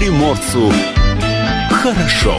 приморцу хорошо.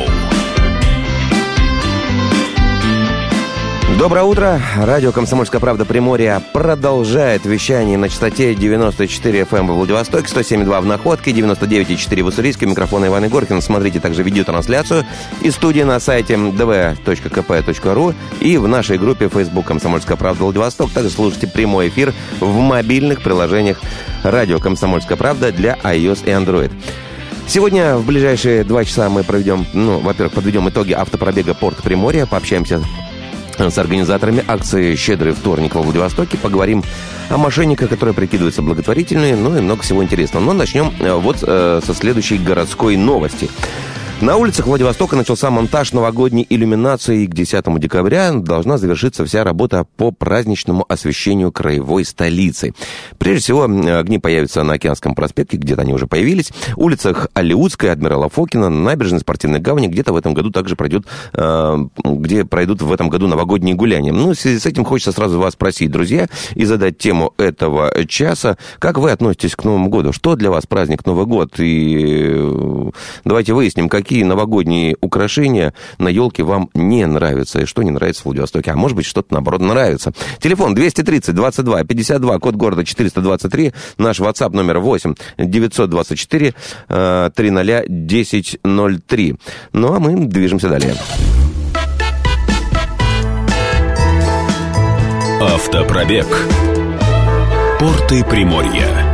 Доброе утро. Радио «Комсомольская правда» Приморья продолжает вещание на частоте 94 FM во Владивостоке, 107.2 в Находке, 99.4 в Уссурийске. Микрофон Иван Егоркин. Смотрите также видеотрансляцию из студии на сайте dv.kp.ru и в нашей группе Facebook «Комсомольская правда Владивосток». Также слушайте прямой эфир в мобильных приложениях радио «Комсомольская правда» для iOS и Android. Сегодня в ближайшие 2 часа мы проведем, во-первых, подведем итоги автопробега Порта Приморья, пообщаемся с организаторами акции «Щедрый вторник» во Владивостоке. Поговорим о мошенниках, которые прикидываются благотворительными, и много всего интересного. Но начнем со следующей городской новости. На улицах Владивостока начался монтаж новогодней иллюминации, и к 10 декабря должна завершиться вся работа по праздничному освещению краевой столицы. Прежде всего, огни появятся на Океанском проспекте, где-то они уже появились, улицах Алиутской, Адмирала Фокина, набережной Спортивной гавани, где-то в этом году также пройдут в этом году новогодние гуляния. В связи с этим хочется сразу вас спросить, друзья, и задать тему этого часа. Как вы относитесь к Новому году? Что для вас праздник Новый год? И давайте выясним, какие новогодние украшения на елке вам не нравятся, и что не нравится в Владивостоке. А может быть, что-то, наоборот, нравится. Телефон 230-22-52, код города 423, наш WhatsApp номер 8-924-300-1003. А мы движемся далее. Автопробег. Порты Приморья.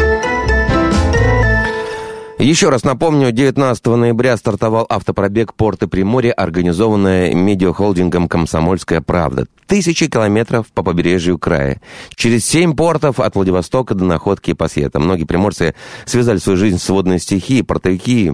Еще раз напомню, 19 ноября стартовал автопробег Порты Приморья, организованный медиахолдингом «Комсомольская правда». 1000 километров по побережью края. Через 7 портов от Владивостока до Находки и Пасьета. Многие приморцы связали свою жизнь с водной стихией, портовики,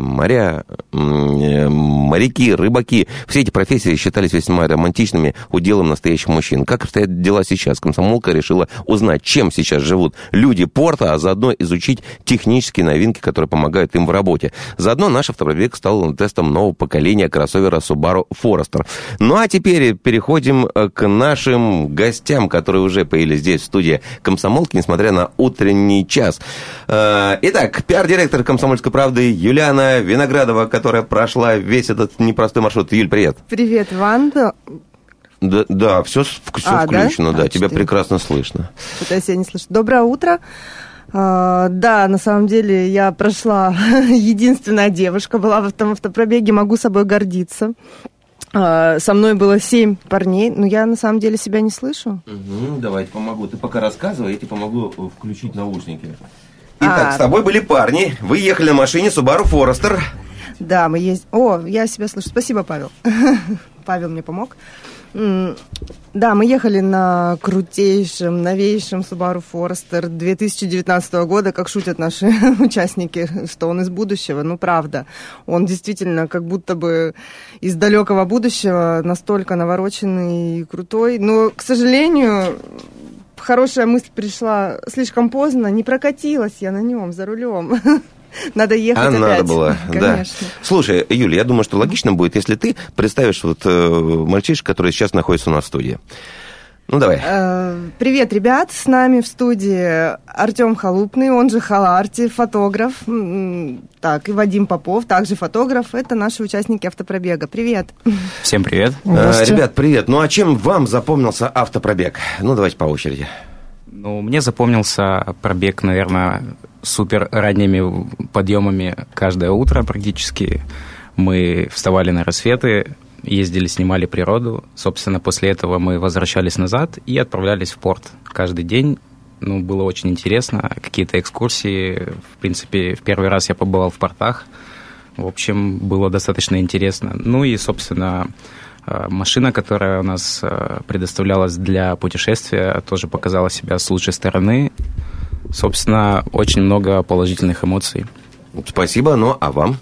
моряки, рыбаки. Все эти профессии считались весьма романтичными уделом настоящих мужчин. Как обстоят дела сейчас? Комсомолка решила узнать, чем сейчас живут люди порта, а заодно изучить технические новинки, которые помогают им в работе. Заодно наш автопробег стал тестом нового поколения кроссовера Subaru Forester. А теперь переходим к нашим гостям, которые уже появились здесь, в студии «Комсомолки», несмотря на утренний час. Итак, пиар-директор «Комсомольской правды» Юлиана Виноградова, которая прошла весь этот непростой маршрут. Юль, привет. Привет, Иван. Да, все включено, да, тебя прекрасно слышно. Пытаюсь я не слышу. Доброе утро. Да, на самом деле я прошла, единственная девушка была в этом автопробеге, могу собой гордиться. Со мной было 7 парней, но я на самом деле себя не слышу. Давайте помогу. Ты пока рассказывай, я тебе помогу включить наушники. Итак, с тобой были парни, вы ехали на машине Subaru Forester. Да, мы ездили. О, я себя слышу. Спасибо, Павел. Павел мне помог. Да, мы ехали на крутейшем, новейшем Subaru Forester 2019 года, как шутят наши участники, что он из будущего. Правда, он действительно как будто бы из далекого будущего, настолько навороченный и крутой. Но, к сожалению, хорошая мысль пришла слишком поздно, не прокатилась я на нем за рулем. Надо ехать опять. Надо было, конечно. Да. Слушай, Юля, я думаю, что логично будет, если ты представишь мальчишек, которые сейчас находятся у нас в студии. Давай. Привет, ребят, с нами в студии Артем Халупный, он же Халарти, фотограф. Так, и Вадим Попов, также фотограф. Это наши участники автопробега. Привет. Всем привет. Ребят, привет. А чем вам запомнился автопробег? Давайте по очереди. Мне запомнился пробег, наверное, супер ранними подъемами каждое утро практически. Мы вставали на рассветы, ездили, снимали природу. Собственно, после этого мы возвращались назад и отправлялись в порт каждый день. Было очень интересно. Какие-то экскурсии. В принципе, в первый раз я побывал в портах. В общем, было достаточно интересно. И, собственно, машина, которая у нас предоставлялась для путешествия, тоже показала себя с лучшей стороны. Собственно, очень много положительных эмоций. Спасибо, а вам?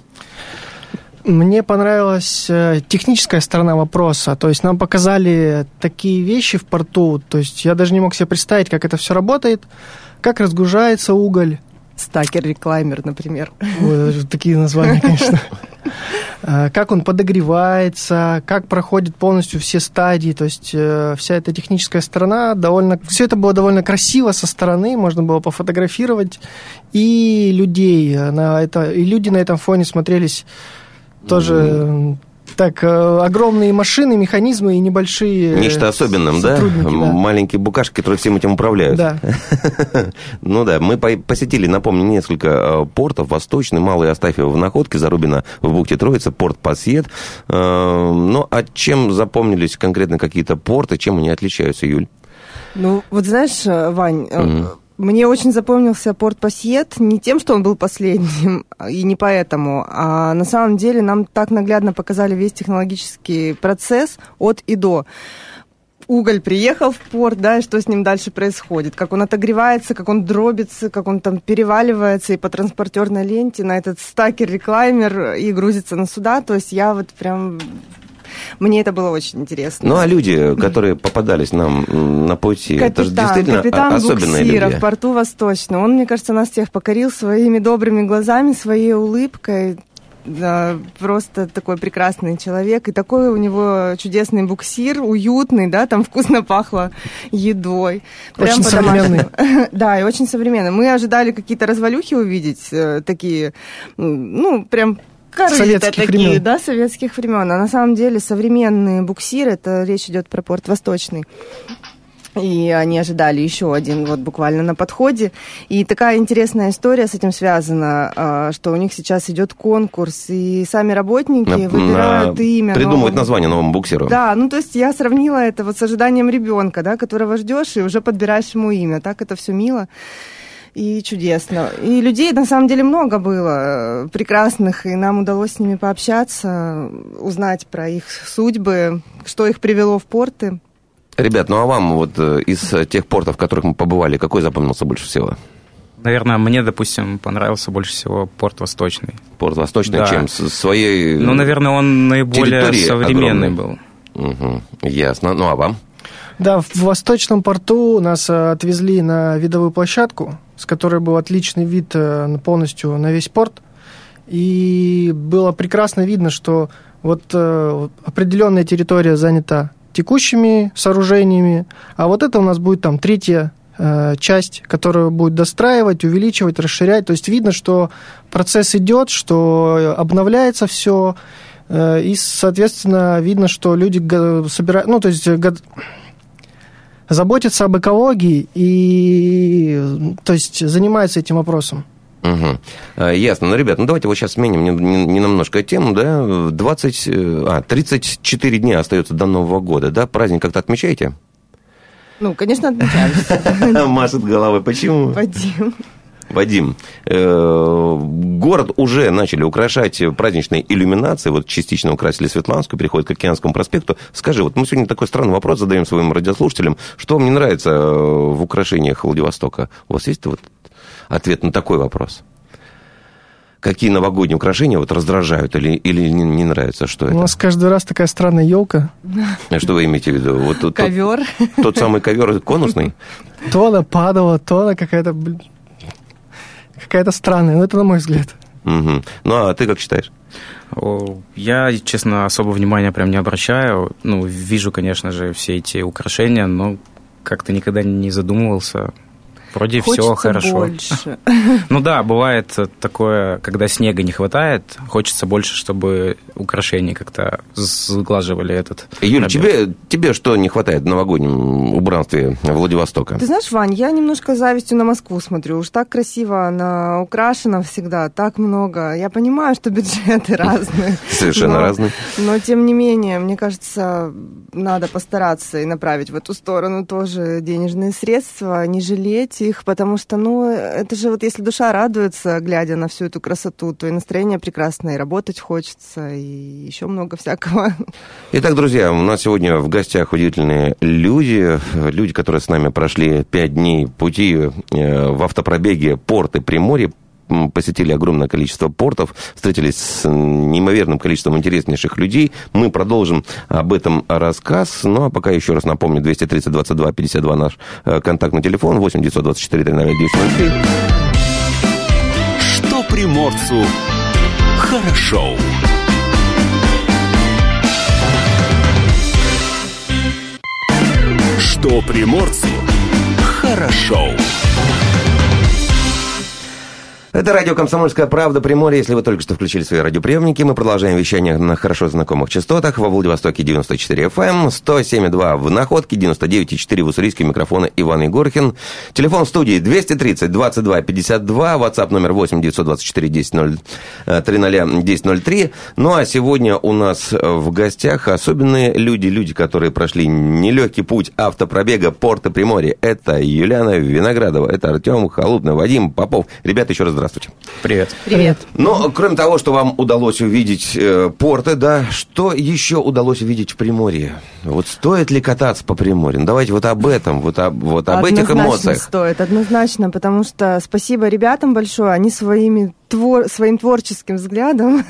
Мне понравилась техническая сторона вопроса. То есть нам показали такие вещи в порту. То есть я даже не мог себе представить, как это все работает, как разгружается уголь. Стакер-реклаймер, например. Такие названия, конечно. как он подогревается, как проходит полностью все стадии, то есть вся эта техническая сторона, все это было довольно красиво со стороны, можно было пофотографировать, и люди на этом фоне смотрелись тоже... Так, огромные машины, механизмы и небольшие... Нечто особенным, да? Маленькие букашки, которые всем этим управляют. Да. Ну да, мы посетили, напомню, несколько портов. Восточный, Малый Астафьево в Находке, Зарубино в бухте Троицы, порт Пассиет. Ну, а чем запомнились конкретно какие-то порты, чем они отличаются, Юль? Ну, вот знаешь, Вань... Мне очень запомнился порт Пассиет не тем, что он был последним, и не поэтому, а на самом деле нам так наглядно показали весь технологический процесс от и до. Уголь приехал в порт, да, и что с ним дальше происходит, как он отогревается, как он дробится, как он там переваливается и по транспортерной ленте на этот стакер-реклаймер и грузится на суда, то есть я вот прям... Мне это было очень интересно. Ну, а люди, которые попадались нам на пути, это же действительно особенные люди. Капитан буксира в порту Восточном. Он, мне кажется, нас всех покорил своими добрыми глазами, своей улыбкой. Да, просто такой прекрасный человек. И такой у него чудесный буксир, уютный, да, там вкусно пахло едой. Прям очень современный. Да, и очень современный. Мы ожидали какие-то развалюхи увидеть, такие, ну, прям... Советских времен. Да, советских времен. А на самом деле современные буксиры, это речь идет про порт Восточный. И они ожидали еще один вот буквально на подходе. И такая интересная история с этим связана, что у них сейчас идет конкурс, и сами работники выбирают имя. Придумывают название новому буксиру. Да, ну то есть я сравнила это вот с ожиданием ребенка, да, которого ждешь, и уже подбираешь ему имя. Так это все мило. И чудесно. И людей, на самом деле, много было прекрасных, и нам удалось с ними пообщаться, узнать про их судьбы, что их привело в порты. Ребят, ну а вам вот из тех портов, в которых мы побывали, какой запомнился больше всего? Наверное, мне, допустим, понравился больше всего порт Восточный. Порт Восточный, да. Чем? Своей Ну, наверное, он наиболее современный был. Угу. Ясно. Ну, а вам? Да, в Восточном порту нас отвезли на видовую площадку, с которой был отличный вид полностью на весь порт. И было прекрасно видно, что вот определенная территория занята текущими сооружениями, а вот это у нас будет там третья часть, которую будет достраивать, увеличивать, расширять. То есть видно, что процесс идет, что обновляется все, и, соответственно, видно, что люди собирают, ну, то есть заботятся об экологии и, то есть, занимаются этим вопросом. Угу. Ясно. Ну, ребят, давайте вот сейчас сменим немножко тему, да. 34 дня остается до Нового года, да? Праздник как-то отмечаете? Ну, конечно, отмечаемся. Машет головой. Почему? Вадим, город уже начали украшать праздничной иллюминацией, вот частично украсили Светланскую, переходят к Океанскому проспекту. Скажи, вот мы сегодня такой странный вопрос задаем своим радиослушателям, что вам не нравится в украшениях Владивостока? У вас есть вот ответ на такой вопрос? Какие новогодние украшения вот раздражают или не нравятся? Что это? У нас каждый раз такая странная елка. Что вы имеете в виду? Вот ковер. Тот самый ковер конусный? То она падала, то она какая-то странная, но это на мой взгляд. Угу. Ну, а ты как считаешь? Я, честно, особо внимания прям не обращаю. Ну, вижу, конечно же, все эти украшения, но как-то никогда не задумывался. Вроде все хорошо. Больше. Ну да, бывает такое, когда снега не хватает, хочется больше, чтобы украшения как-то сглаживали этот. Юль, тебе что не хватает в новогоднем убранстве Владивостока? Ты знаешь, Вань, я немножко с завистью на Москву смотрю. Уж так красиво она украшена всегда, так много. Я понимаю, что бюджеты разные. Совершенно разные. Но, тем не менее, мне кажется, надо постараться и направить в эту сторону тоже денежные средства, не жалеть их, потому что, ну, это же вот если душа радуется, глядя на всю эту красоту, то и настроение прекрасное, и работать хочется, и еще много всякого. Итак, друзья, у нас сегодня в гостях удивительные люди, которые с нами прошли 5 дней пути в автопробеге порты Приморья, посетили огромное количество портов, встретились с неимоверным количеством интереснейших людей. Мы продолжим об этом рассказ. Ну, а пока еще раз напомню, 230-22-52 наш контактный телефон, 8-924-309-903. Что приморцу хорошо. Что приморцу хорошо. Это радио «Комсомольская правда» Приморье. Если вы только что включили свои радиоприемники, мы продолжаем вещание на хорошо знакомых частотах. Во Владивостоке 94 FM, 107,2 в Находке, 99,4 в Уссурийске. Микрофона Иван Егоркин. Телефон в студии 230 22 52, WhatsApp номер 8 924 10 1003. Ну а сегодня у нас в гостях особенные люди, которые прошли нелегкий путь автопробега Порты Приморья. Это Юлиана Виноградова, это Артем Халупный, Вадим Попов. Ребята, еще раз здравствуйте. Привет. Привет. Но, кроме того, что вам удалось увидеть порты, да, что еще удалось увидеть в Приморье? Вот стоит ли кататься по Приморью? Ну, давайте вот об этом, вот об этих эмоциях. Стоит, однозначно, потому что спасибо ребятам большое, они своим творческим взглядом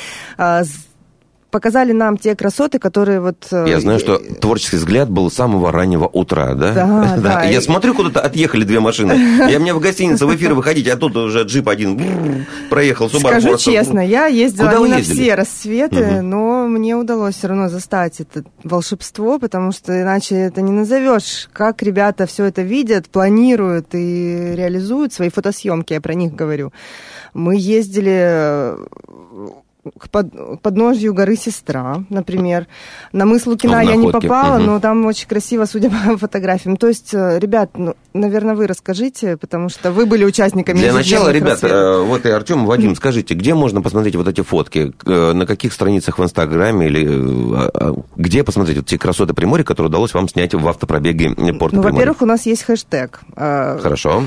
показали нам те красоты, которые вот... Я знаю, что творческий взгляд был с самого раннего утра, да? Да. Я смотрю, куда-то отъехали две машины. Я мне в гостинице в эфир выходить, а тут уже джип один проехал. Скажу честно, я ездила не на все рассветы, но мне удалось все равно застать это волшебство, потому что иначе это не назовешь. Как ребята все это видят, планируют и реализуют свои фотосъемки, я про них говорю. Мы ездили к подножью горы Сестра, например. На мыс Лукина я не попала, но там очень красиво, судя по фотографиям. То есть, ребят, наверное, вы расскажите, потому что вы были участниками. Для начала, ребят, вот и Артем, Вадим, скажите, где можно посмотреть вот эти фотки? На каких страницах в Инстаграме или где посмотреть вот эти красоты Приморья, которые удалось вам снять в автопробеге Порта Приморья? Во-первых, у нас есть хэштег. Хорошо.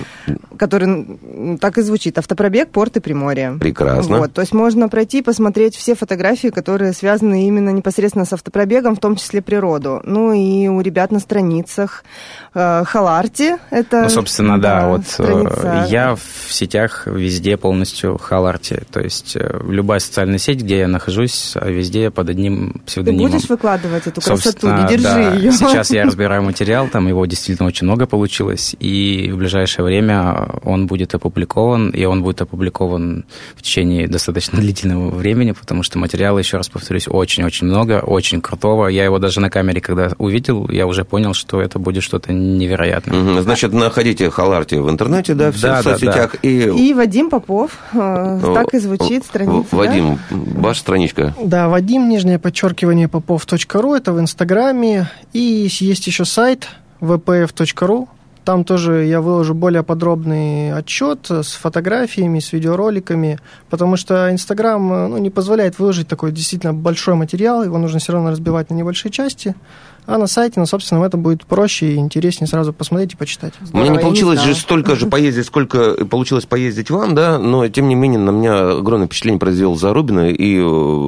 Который так и звучит. Автопробег Порты Приморья. Прекрасно. Вот, то есть можно пройти, посмотреть все фотографии, которые связаны именно непосредственно с автопробегом, в том числе природу. Ну и у ребят на страницах Халарти. Это, ну, собственно, да, вот страница. Я в сетях везде полностью Халарти. То есть любая социальная сеть, где я нахожусь, везде под одним псевдонимом. Ты будешь выкладывать эту красоту, не держи да. ее. Сейчас я разбираю материал, там его действительно очень много получилось, и в ближайшее время он будет опубликован, и он будет опубликован в течение достаточно длительного времени, потому что материала, еще раз повторюсь, очень-очень много, очень крутого. Я его даже на камере, когда увидел, я уже понял, что это будет что-то невероятное. Значит, находите Халарти в интернете, да, в соцсетях. Да. И Вадим Попов, так и звучит страница. Вадим, ваша страничка. Да, Вадим, _, Попов.ру, это в Инстаграме. И есть еще сайт vpf.ru. Там тоже я выложу более подробный отчет с фотографиями, с видеороликами, потому что Инстаграм не позволяет выложить такой действительно большой материал, его нужно все равно разбивать на небольшие части. А на сайте, собственно, это будет проще и интереснее сразу посмотреть и почитать. У меня не получилось же столько же поездить, сколько получилось поездить вам, да, но, тем не менее, на меня огромное впечатление произвел Зарубино, и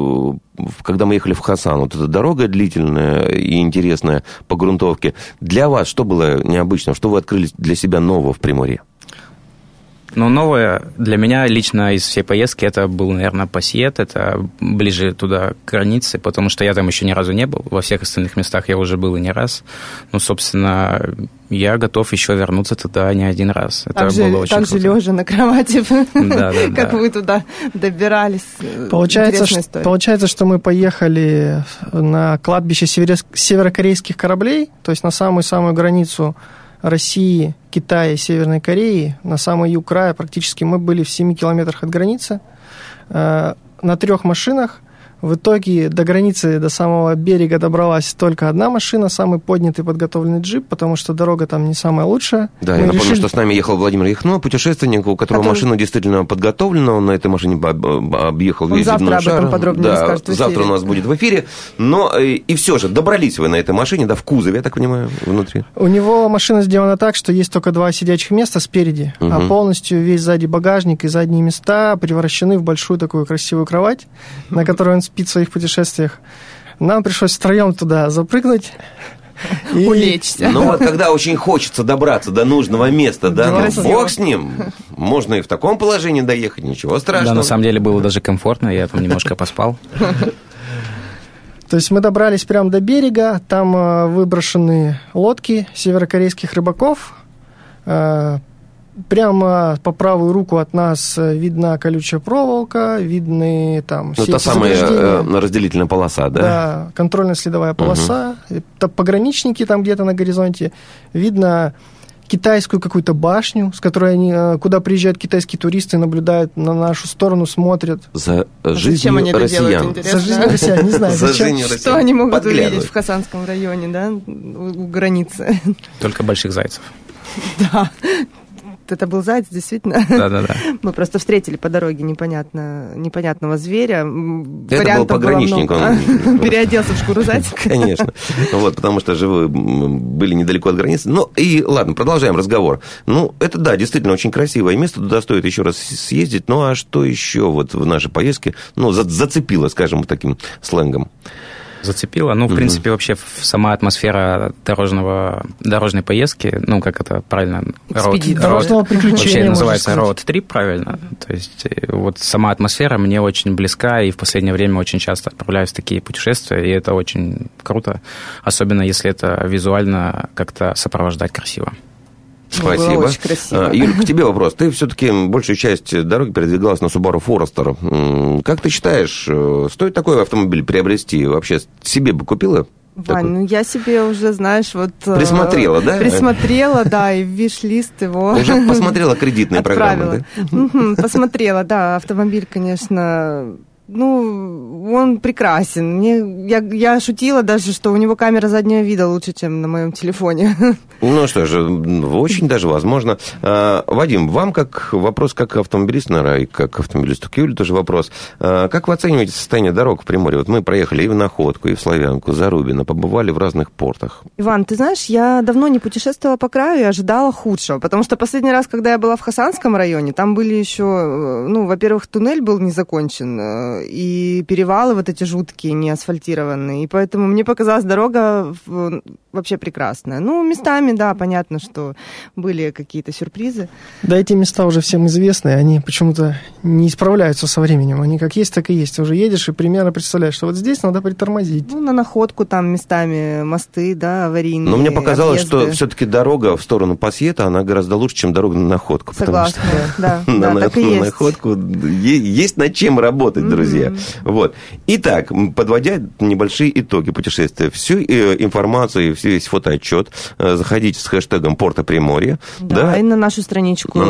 когда мы ехали в Хасан, вот эта дорога длительная и интересная по грунтовке, для вас что было необычно, что вы открыли для себя нового в Приморье? Ну, новое для меня лично из всей поездки это был, наверное, Пассиет, это ближе туда к границе, потому что я там еще ни разу не был, во всех остальных местах я уже был и не раз. Ну, собственно, я готов еще вернуться туда не один раз. Это было очень круто. Так же лежа на кровати, как вы туда добирались. Получается, что мы поехали на кладбище северокорейских кораблей, то есть на самую-самую границу России, Китая и Северной Кореи, на самый юг края практически мы были в 7 километрах от границы, на 3 машинах. В итоге до границы, до самого берега добралась только одна машина, самый поднятый подготовленный джип, потому что дорога там не самая лучшая. Да, я напомню, что с нами ехал Владимир Яхно, путешественник, у которого машина действительно подготовлена, он на этой машине объехал весь земной шар. Завтра об этом подробнее расскажет в эфире. Завтра у нас будет в эфире. Но и все же, добрались вы на этой машине, да, в кузове, я так понимаю, внутри. У него машина сделана так, что есть только 2 сидячих места спереди, а полностью весь сзади багажник и задние места превращены в большую такую красивую кровать, на которой он спит в своих путешествиях. Нам пришлось втроем туда запрыгнуть. И улечься. Ну вот, когда очень хочется добраться до нужного места, да, ну, бог с ним. Можно и в таком положении доехать, ничего страшного. Да, на самом деле было даже комфортно, я там немножко поспал. То есть мы добрались прямо до берега, там выброшены лодки северокорейских рыбаков. прямо по правую руку от нас видна колючая проволока, видны там все та самая разделительная полоса, да? Да, контрольно-следовая полоса. Это пограничники там где-то на горизонте. Видно китайскую какую-то башню, с которой куда приезжают китайские туристы, наблюдают на нашу сторону, смотрят. За жизнью россиян. За жизнью россиян, не знаю, зачем. Что они могут увидеть в Хасанском районе, да, у границы? Только больших зайцев. Да. Это был заяц, действительно. Да. Мы просто встретили по дороге непонятного зверя. Это был пограничник. Он переоделся в шкуру зайца. Конечно. Вот, потому что живые были недалеко от границы. Ну, и ладно, продолжаем разговор. Ну, это, да, действительно очень красивое место. Туда стоит еще раз съездить. Ну, а что еще вот в нашей поездке, ну, зацепило, скажем, таким сленгом? Зацепило. Ну, в принципе, вообще сама атмосфера дорожной поездки, ну, как это правильно? Дорожного приключения. Вообще называется road-trip, правильно? То есть вот сама атмосфера мне очень близка, и в последнее время очень часто отправляюсь в такие путешествия, и это очень круто, особенно если это визуально как-то сопровождать красиво. Спасибо. Очень красиво. Юль, к тебе вопрос. Ты все-таки большую часть дороги передвигалась на Subaru Forester. Как ты считаешь, стоит такой автомобиль приобрести? Вообще себе бы купила? Вань, ну я себе уже, знаешь, вот... Присмотрела, да? Присмотрела, да, и в виш-лист его... Уже посмотрела кредитные программы, да? Посмотрела, да. Автомобиль, конечно... Ну, он прекрасен. Я шутила даже, что у него камера заднего вида лучше, чем на моем телефоне. Ну что же, очень даже возможно. Вадим, вам как вопрос, как автомобилист, наверное, и как автомобилисту к Юле тоже вопрос. Как вы оцениваете состояние дорог в Приморье? Вот мы проехали и в Находку, и в Славянку, Зарубино, побывали в разных портах. Иван, ты знаешь, я давно не путешествовала по краю и ожидала худшего, потому что последний раз, когда я была в Хасанском районе, там были еще, ну, во-первых, туннель был не закончен, и перевалы вот эти жуткие, не асфальтированные. И поэтому мне показалась дорога вообще прекрасная. Ну, местами, да, понятно, что были какие-то сюрпризы. Да, эти места уже всем известны, они почему-то не исправляются со временем. Они как есть, так и есть. Ты уже едешь и примерно представляешь, что вот здесь надо притормозить. Ну, на Находку там местами мосты, да, аварийные. Но мне показалось, объезды. что все-таки дорога в сторону Пассиета, она гораздо лучше, чем дорога на Находку. Согласна, да, На так и есть. Находку есть над чем работать, друзья. Вот. Итак, подводя небольшие итоги путешествия, всю информацию, весь фотоотчет заходите с хэштегом Порто Приморье. Да, и на нашу страничку.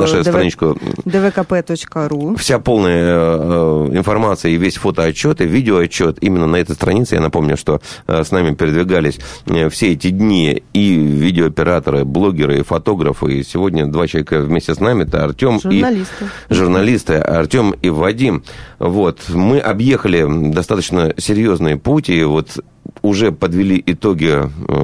dvkp.ru. Вся полная информация и весь фотоотчет, и видеоотчет именно на этой странице. Я напомню, что с нами передвигались все эти дни и видеооператоры, блогеры, и фотографы. И сегодня два человека вместе с нами. Это Артем и... Журналисты. Артем и Вадим. Вот. Мы объехали достаточно серьезный путь, и вот уже подвели итоги,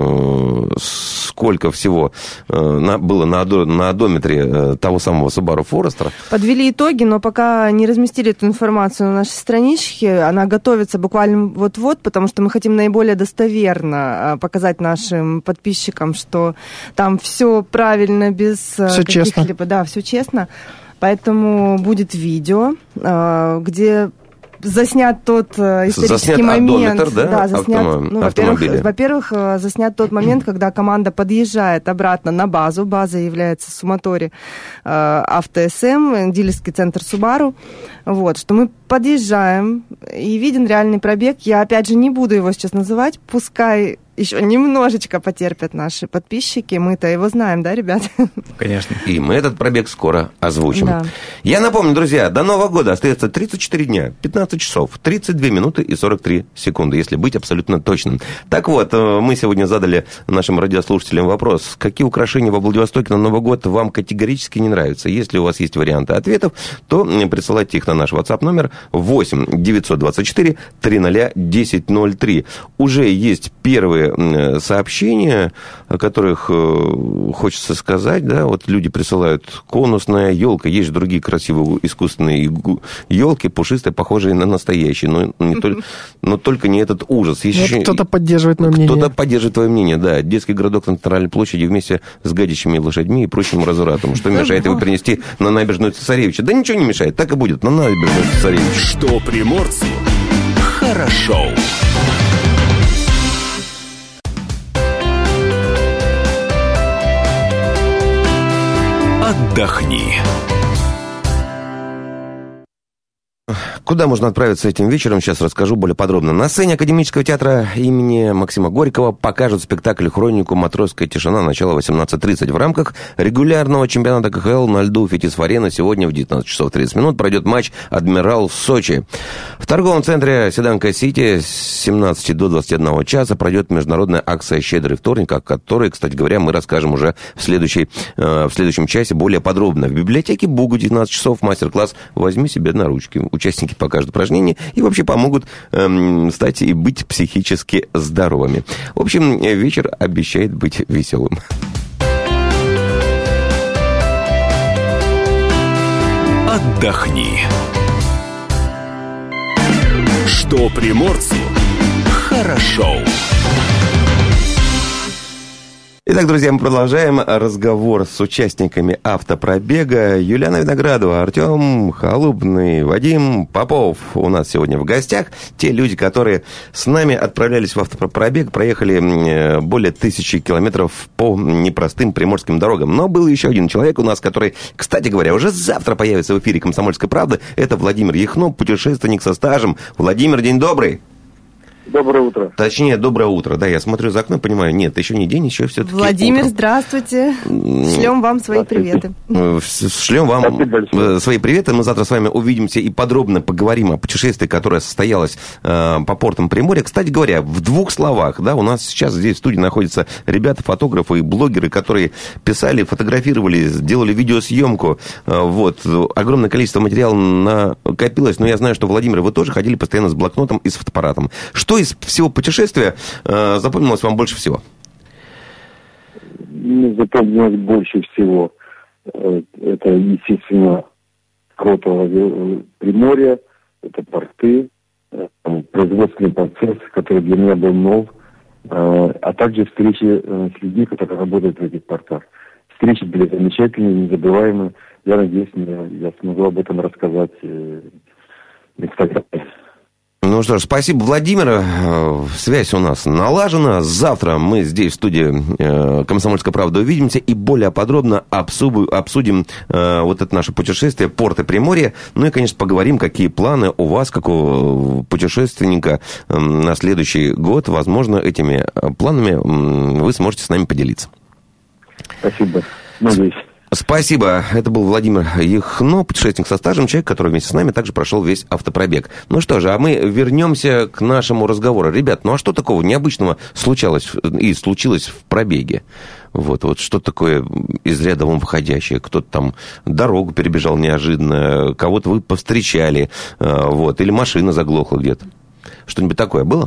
сколько всего было на одометре того самого Subaru Forester. Подвели итоги, но пока не разместили эту информацию на нашей страничке. Она готовится буквально вот-вот, потому что мы хотим наиболее достоверно показать нашим подписчикам, что там все правильно, без каких-либо... Да, все честно. Поэтому будет видео, где... заснят тот исторический момент. Одометр, да, во-первых, заснят тот момент, когда команда подъезжает обратно на базу. База является Суматори Авто СМ, дилерский центр Subaru. Вот, что мы подъезжаем и виден реальный пробег. Я, опять же, не буду его сейчас называть. Пускай еще немножечко потерпят наши подписчики. Мы-то его знаем, да, ребят? Конечно. И мы этот пробег скоро озвучим. Да. Я напомню, друзья, до Нового года остается 34 дня, 15 часов, 32 минуты и 43 секунды, если быть абсолютно точным. Так вот, мы сегодня задали нашим радиослушателям вопрос, какие украшения во Владивостоке на Новый год вам категорически не нравятся. Если у вас есть варианты ответов, то присылайте их на наш WhatsApp номер 8 924 300 1003. Уже есть первые сообщения, о которых хочется сказать, да, вот люди присылают конусная елка, есть же другие красивые искусственные елки, пушистые, похожие на настоящие, но только не этот ужас. Еще... Кто-то поддерживает мое мнение. Кто-то поддерживает твое мнение, да. Детский городок на Центральной площади вместе с гадящими лошадьми и прочим развратом. Что мешает его принести на набережную Цесаревича? Да ничего не мешает, так и будет, на набережную Цесаревича. Что приморцу хорошо. Отдохни. Куда можно отправиться этим вечером, сейчас расскажу более подробно. На сцене Академического театра имени Максима Горького покажут спектакль «Хронику «Матросская тишина», начало 18:30. В рамках регулярного чемпионата КХЛ на льду Фетисф-Арена сегодня в 19 часов 30 минут пройдет матч «Адмирал» Сочи. В торговом центре «Седанка-Сити» с 17 до 21 часа пройдет международная акция «Щедрый вторник», о которой, кстати говоря, мы расскажем уже в следующем часе более подробно. В библиотеке БУГу 19 часов мастер-класс «Возьми себе на ручки». Участники покажут упражнения и вообще помогут стать и быть психически здоровыми. В общем, вечер обещает быть веселым. Отдохни. Что приморцу хорошо. Итак, друзья, мы продолжаем разговор с участниками автопробега. Юлиана Виноградова, Артем Халупный, Вадим Попов у нас сегодня в гостях. Те люди, которые с нами отправлялись в автопробег, проехали более 1000 километров по непростым приморским дорогам. Но был еще один человек у нас, который, кстати говоря, уже завтра появится в эфире «Комсомольской правды». Это Владимир Яхно, путешественник со стажем. Владимир, день добрый. Доброе утро. Точнее, доброе утро. Да, я смотрю за окно, понимаю, нет, еще не день, еще все-таки Владимир, утро. Здравствуйте. Шлем вам свои приветы. Шлем вам свои приветы. Мы завтра с вами увидимся и подробно поговорим о путешествии, которое состоялось по портам Приморья. Кстати говоря, в 2 словах, да, у нас сейчас здесь в студии находятся ребята, фотографы и блогеры, которые писали, фотографировали, делали видеосъемку. Вот. Огромное количество материала накопилось, но я знаю, что, Владимир, вы тоже ходили постоянно с блокнотом и с фотоаппаратом. Что из всего путешествия запомнилось вам больше всего? Мне запомнилось больше всего это, естественно, Кротово Приморье, это порты, производственный процесс, который для меня был нов, а также встречи с людьми, которые работают в этих портах. Встречи были замечательные, незабываемые. Я надеюсь, я смогу об этом рассказать в Инстаграме. Ну что ж, спасибо, Владимир. Связь у нас налажена. Завтра мы здесь, в студии «Комсомольской правды», увидимся и более подробно обсудим вот это наше путешествие, порты Приморья. Ну и, конечно, поговорим, какие планы у вас, как у путешественника, на следующий год. Возможно, этими планами вы сможете с нами поделиться. Спасибо. Надеюсь. Спасибо. Это был Владимир Яхно, путешественник со стажем, человек, который вместе с нами также прошел весь автопробег. Ну что же, а мы вернемся к нашему разговору. Ребят, ну а что такого необычного случилось в пробеге? Вот что такое из ряда вон выходящее? Кто-то там дорогу перебежал неожиданно, кого-то вы повстречали, или машина заглохла где-то. Что-нибудь такое было?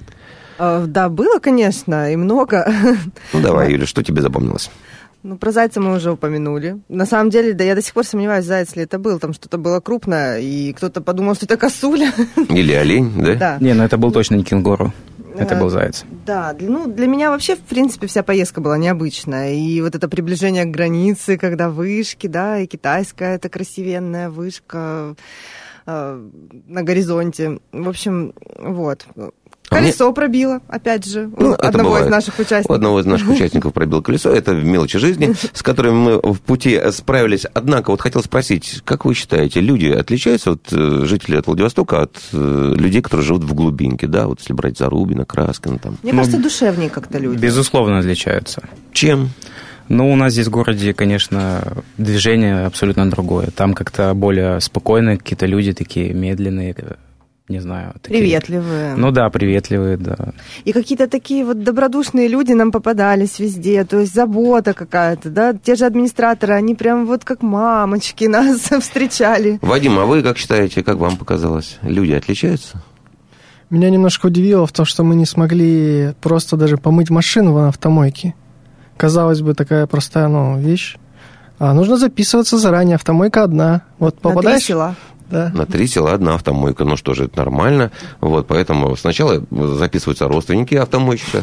Да, было, конечно, и много. Ну давай, Юля, что тебе запомнилось? Ну, про зайца мы уже упомянули. На самом деле, да, я до сих пор сомневаюсь, заяц ли это был. Там что-то было крупное, и кто-то подумал, что это косуля. Или олень, да? Да. Не, это был точно не кенгуру. Это был заяц. Да, для меня вообще, в принципе, вся поездка была необычная. И вот это приближение к границе, когда вышки, да, и китайская эта красивенная вышка на горизонте. В общем, вот. Колесо пробило, опять же, одного из наших участников. Одного из наших участников пробило колесо. Это мелочи жизни, с которыми мы в пути справились. Однако, хотел спросить, как вы считаете, люди отличаются от жителей от Владивостока от людей, которые живут в глубинке, да, вот если брать Зарубино, Краскино там? Мне кажется, душевнее как-то люди. Безусловно, отличаются. Чем? Ну, у нас здесь в городе, конечно, движение абсолютно другое. Там как-то более спокойные какие-то люди, такие медленные, не знаю. Такие... Приветливые. Ну да, приветливые, да. И какие-то такие вот добродушные люди нам попадались везде, то есть забота какая-то, да. Те же администраторы, они прям вот как мамочки нас встречали. Вадим, а вы как считаете, как вам показалось? Люди отличаются? Меня немножко удивило в том, что мы не смогли просто даже помыть машину на автомойке. Казалось бы, такая простая, вещь. А нужно записываться заранее, автомойка одна. Вот попадаешь... На 3 села. Да. На 3 села одна автомойка. Ну что же, это нормально. Вот, поэтому сначала записываются родственники автомойщика,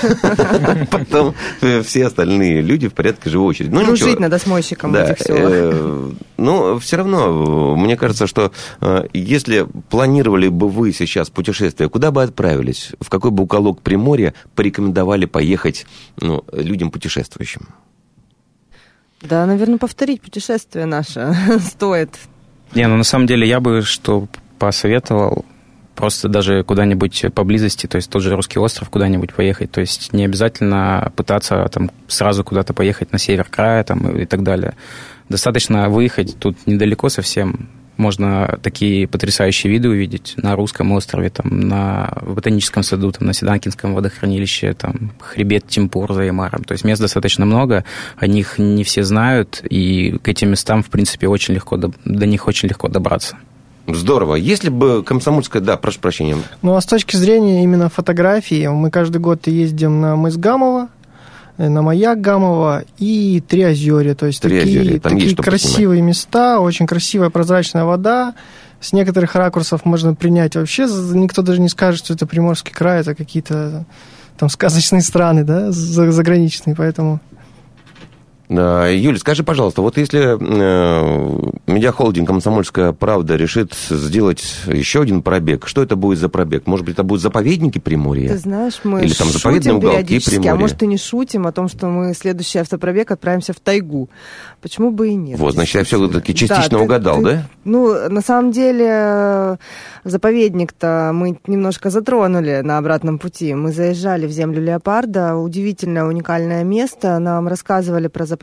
потом все остальные люди в порядке живой очереди. Ну, жить надо с мойщиком в этих селах. Но все равно, мне кажется, что если планировали бы вы сейчас путешествие, куда бы отправились, в какой бы уголок Приморья порекомендовали поехать людям путешествующим? Да, наверное, повторить путешествие наше стоит. Не, ну на самом деле я бы что посоветовал, просто даже куда-нибудь поблизости, то есть тот же Русский остров куда-нибудь поехать, то есть не обязательно пытаться там сразу куда-то поехать на север края там, и так далее. Достаточно выехать тут недалеко совсем. Можно такие потрясающие виды увидеть на Русском острове, там, в Ботаническом саду, там, на Седанкинском водохранилище, там, хребет Тимпур за Ямаром. То есть мест достаточно много, о них не все знают, и к этим местам, в принципе, до них очень легко добраться. Здорово. Если бы Комсомольская... Да, прошу прощения. Ну, а с точки зрения именно фотографии, мы каждый год ездим на мыс Гамова, на маяк Гамова и Триозерье. То есть такие красивые места, очень красивая прозрачная вода. С некоторых ракурсов можно принять вообще, никто даже не скажет, что это Приморский край, это какие-то там сказочные страны, да, заграничные, поэтому... Юля, скажи, пожалуйста, вот если медиахолдинг «Комсомольская правда» решит сделать еще один пробег, что это будет за пробег? Может быть, это будут заповедники Приморья? Ты знаешь, мы или там заповедные уголки Приморья? А может, и не шутим о том, что мы следующий автопробег отправимся в тайгу. Почему бы и нет? Вот, значит, я все-таки частично угадал, да? Ну, на самом деле, заповедник-то мы немножко затронули на обратном пути. Мы заезжали в землю леопарда, удивительное, уникальное место. Нам рассказывали про заповедник,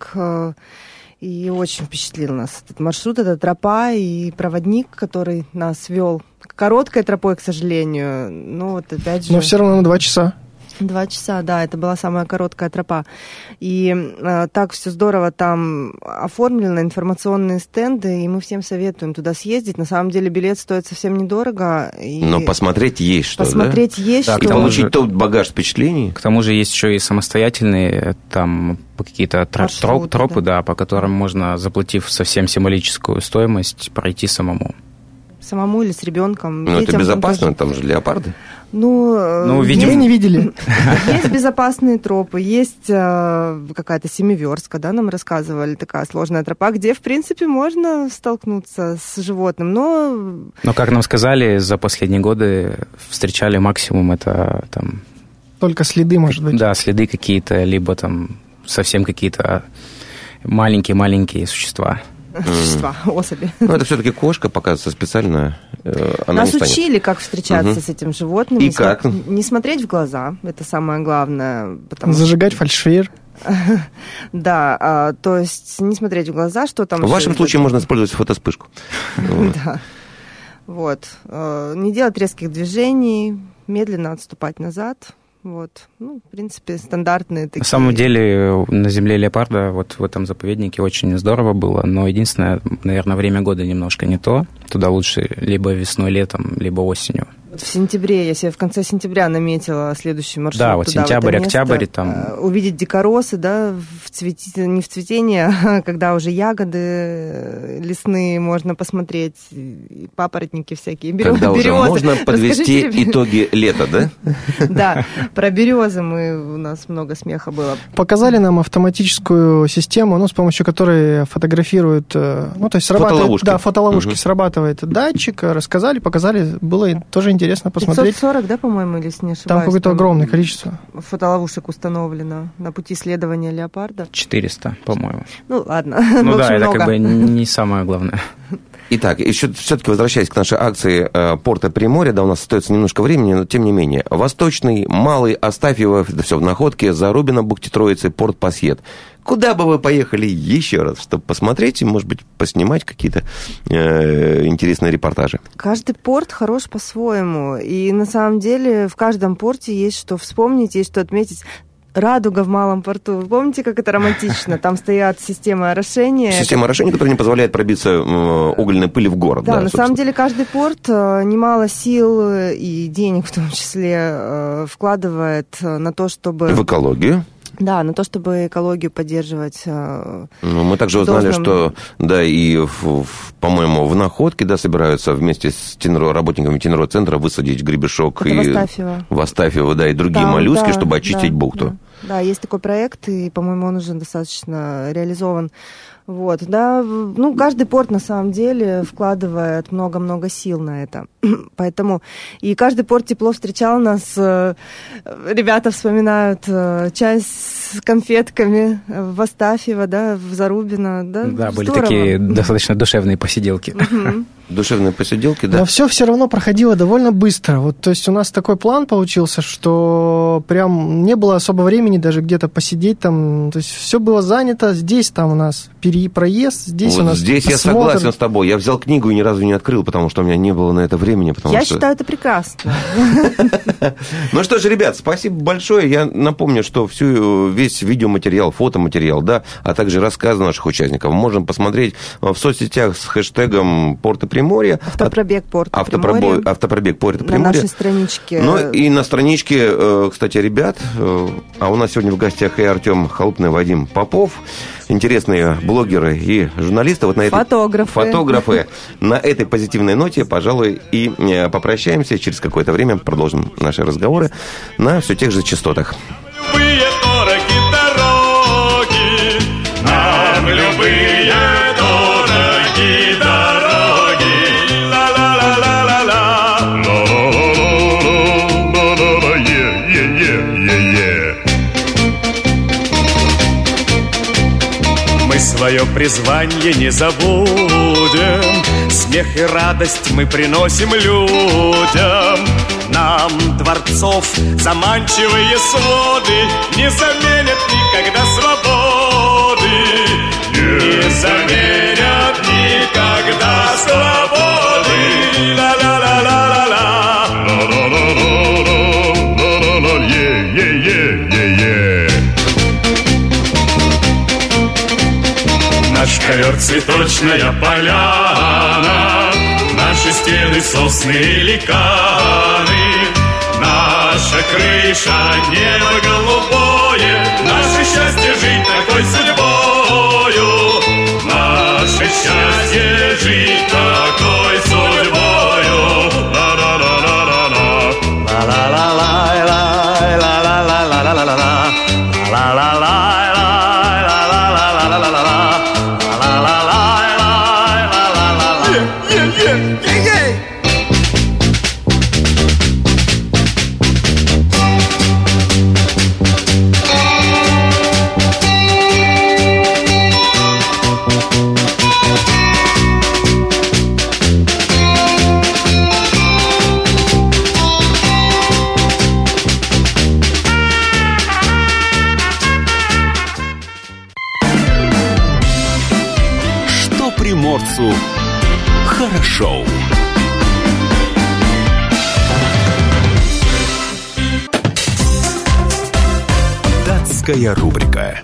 и очень впечатлил нас этот маршрут, эта тропа и проводник, который нас вел короткой тропой, к сожалению. Ну, вот опять же... Но все равно на 2 часа. 2 часа, да, это была самая короткая тропа. И так все здорово там оформлено, информационные стенды, и мы всем советуем туда съездить. На самом деле билет стоит совсем недорого. Но посмотреть есть что, посмотреть да? есть да, что. И получить тот багаж впечатлений. К тому же есть еще и самостоятельные там какие-то тропы, да, по которым можно, заплатив совсем символическую стоимость, пройти самому. Самому или с ребенком. Ну, это безопасно, там же леопарды. Ну видимо, не видели. Есть безопасные тропы, есть какая-то семиверстка, да, нам рассказывали, такая сложная тропа, где, в принципе, можно столкнуться с животным, но... как нам сказали, за последние годы встречали максимум это там... Только следы, может быть. Да, следы какие-то, либо там совсем какие-то маленькие-маленькие существа. Особи. Ну, это все-таки кошка, показывается специально. Нас учили, как встречаться с этим животным. И как? Не смотреть в глаза, это самое главное. Зажигать фальшфейер. Да, то есть не смотреть в глаза, что там... В вашем случае можно использовать фотоспышку. Да. Вот. Не делать резких движений, медленно отступать назад. Вот. Ну, в принципе, стандартные такие. На самом деле, на земле леопарда, вот в этом заповеднике очень здорово было, но единственное, наверное, время года немножко не то. Туда лучше либо весной, летом, либо осенью. В сентябре, я себе в конце сентября наметила следующий маршрут. Да, вот туда, сентябрь, октябрь. Там... Увидеть дикоросы, да, не в цветении, а когда уже ягоды лесные можно посмотреть, папоротники всякие, березы. Когда уже можно подвести итоги лета, да? Да, про березы у нас много смеха было. Показали нам автоматическую систему, с помощью которой фотографируют, то есть срабатывает... Да, фотоловушки срабатывает датчик, рассказали, показали, было тоже интересно посмотреть. 540, да, по-моему, или не ошибаюсь? Там какое-то огромное количество. Фотоловушек установлено на пути исследования леопарда. 400, по-моему. Ну, ладно. Ну да, это как бы не самое главное. Итак, еще все-таки возвращаясь к нашей акции «Порта Приморья», да, у нас остается немножко времени, но тем не менее. Восточный, Малый, Астафьево, это все в Находке, Зарубино, Бухте-Троицы, порт Пассиет. Куда бы вы поехали еще раз, чтобы посмотреть и, может быть, поснимать какие-то интересные репортажи? Каждый порт хорош по-своему. И на самом деле в каждом порте есть что вспомнить, есть что отметить. Радуга в Малом порту. Вы помните, как это романтично? Там стоят системы орошения. Система орошения, которая не позволяет пробиться угольной пыли в город. Да, на самом деле каждый порт немало сил и денег в том числе вкладывает на то, чтобы... В экологию. Да, на то, чтобы экологию поддерживать. Мы также узнали, что, да, и, по-моему, в Находке, да, собираются вместе с работниками Тенро-центра высадить гребешок в Астафьево, да, и другие моллюски, чтобы очистить бухту. Да, есть такой проект, и, по-моему, он уже достаточно реализован. Вот, да, ну, каждый порт на самом деле вкладывает много-много сил на это. Поэтому и каждый порт тепло встречал нас. Ребята вспоминают чай с конфетками в Астафьево, да, в Зарубино. Да, да, были здорово. такие достаточно душевные посиделки. Душевные посиделки, да. Но все равно проходило довольно быстро. Вот, то есть у нас такой план получился, что прям не было особо времени даже где-то посидеть там. То есть все было занято. Здесь там у нас проезд, здесь вот у нас здесь осмотр. я согласен с тобой. Я взял книгу и ни разу не открыл, потому что у меня не было на это времени. Я считаю, это прекрасно. Ну что же, ребят, спасибо большое. Я напомню, что весь видеоматериал, фотоматериал, да, а также рассказы наших участников можно посмотреть в соцсетях с хэштегом «Порты Приморья». Автопробег Порта Приморья. Автопробег Порта Приморья. На нашей страничке. Ну и на страничке, кстати, ребят, а у нас сегодня в гостях и Артем Халупный, Вадим Попов, интересные блогеры и журналисты. Вот на этой... Фотографы. На этой позитивной ноте, пожалуй, и попрощаемся. Через какое-то время продолжим наши разговоры на все тех же частотах. Любые дороги, нам любые дороги, ла-ла-ла-ла-ла-ла, ла-ла-ла-ла-ла-ла, е-е-е-е-е. Мы свое призвание не забудем, смех и радость мы приносим людям. Нам дворцов заманчивые своды не заменят никогда свободы. Не заменят никогда свободы. Ла-ла-ла-ла-ла-ла, ла-ла-ла-ла-ла-ла-ла, е-е-е-е-е. Наш ковер цветочная поляна, наши стены сосны и ликаны, наша крыша небо голубое, наше счастье жить такой судьбою, наше счастье жить такой судьбою. Ла-ла-ла-ла-ла-ла, ла-ла-ла-ла-ла-ла-ла-ла-ла-ла-ла, ла-ла-ла-ла. Приморцу хорошо. Датская рубрика.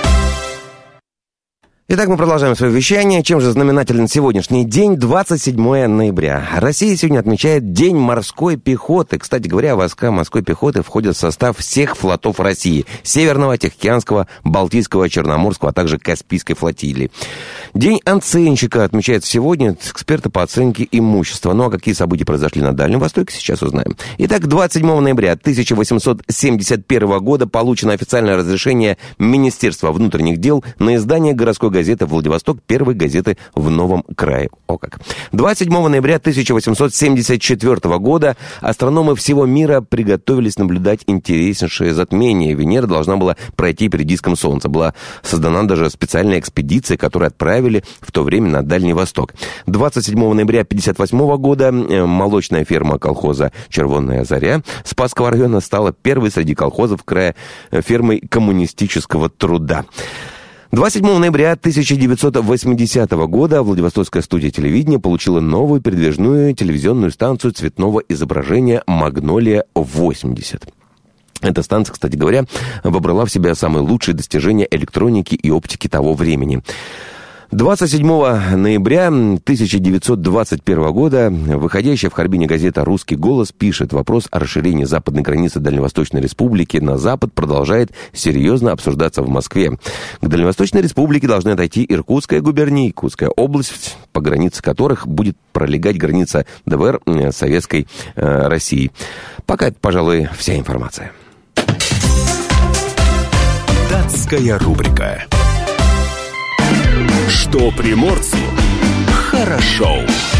Итак, мы продолжаем свое вещание. Чем же знаменателен сегодняшний день, 27 ноября? Россия сегодня отмечает День морской пехоты. Кстати говоря, войска морской пехоты входят в состав всех флотов России. Северного, Тихоокеанского, Балтийского, Черноморского, а также Каспийской флотилии. День оценщика отмечается сегодня. Эксперты по оценке имущества. Ну а какие события произошли на Дальнем Востоке, сейчас узнаем. Итак, 27 ноября 1871 года получено официальное разрешение Министерства внутренних дел на издание городской газеты «Владивосток», первой газеты в Новом крае. О как. 27 ноября 1874 года астрономы всего мира приготовились наблюдать интереснейшее затмение. Венера должна была пройти перед диском Солнца. Была создана даже специальная экспедиция, которую отправили в то время на Дальний Восток. 27 ноября 1958 года молочная ферма колхоза «Червонная заря» Спасского района стала первой среди колхозов края фермой коммунистического труда. 27 ноября 1980 года Владивостокская студия телевидения получила новую передвижную телевизионную станцию цветного изображения «Магнолия-80». Эта станция, кстати говоря, вобрала в себя самые лучшие достижения электроники и оптики того времени. 27 ноября 1921 года выходящая в Харбине газета «Русский голос» пишет: вопрос о расширении западной границы Дальневосточной Республики на запад продолжает серьезно обсуждаться в Москве. К Дальневосточной Республике должны отойти Иркутская губерния, Якутская область, по границе которых будет пролегать граница ДВР Советской России. Пока это, пожалуй, вся информация. Датская рубрика. Что приморцу хорошо.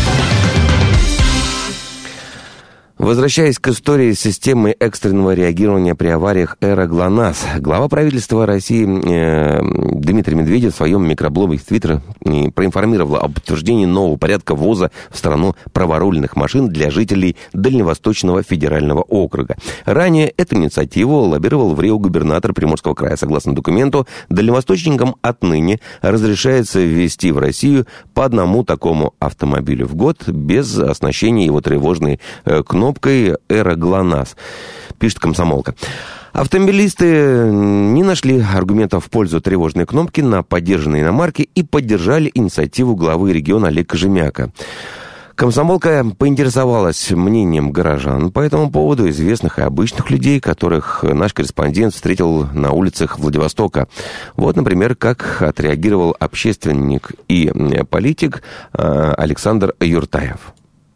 Возвращаясь к истории системы экстренного реагирования при авариях «Эра ГЛОНАСС», глава правительства России Дмитрий Медведев в своем микроблоге в Твиттер проинформировал об подтверждении нового порядка ввоза в страну праворульных машин для жителей Дальневосточного федерального округа. Ранее эту инициативу лоббировал в Рио губернатор Приморского края. Согласно документу, дальневосточникам отныне разрешается ввезти в Россию по одному такому автомобилю в год без оснащения его тревожной кнопкой «Эра ГЛОНАСС», пишет «Комсомолка». Автомобилисты не нашли аргументов в пользу тревожной кнопки на поддержанной иномарке и поддержали инициативу главы региона Олега Кожемяка. «Комсомолка» поинтересовалась мнением горожан по этому поводу, известных и обычных людей, которых наш корреспондент встретил на улицах Владивостока. Вот, например, как отреагировал общественник и политик Александр Юртаев.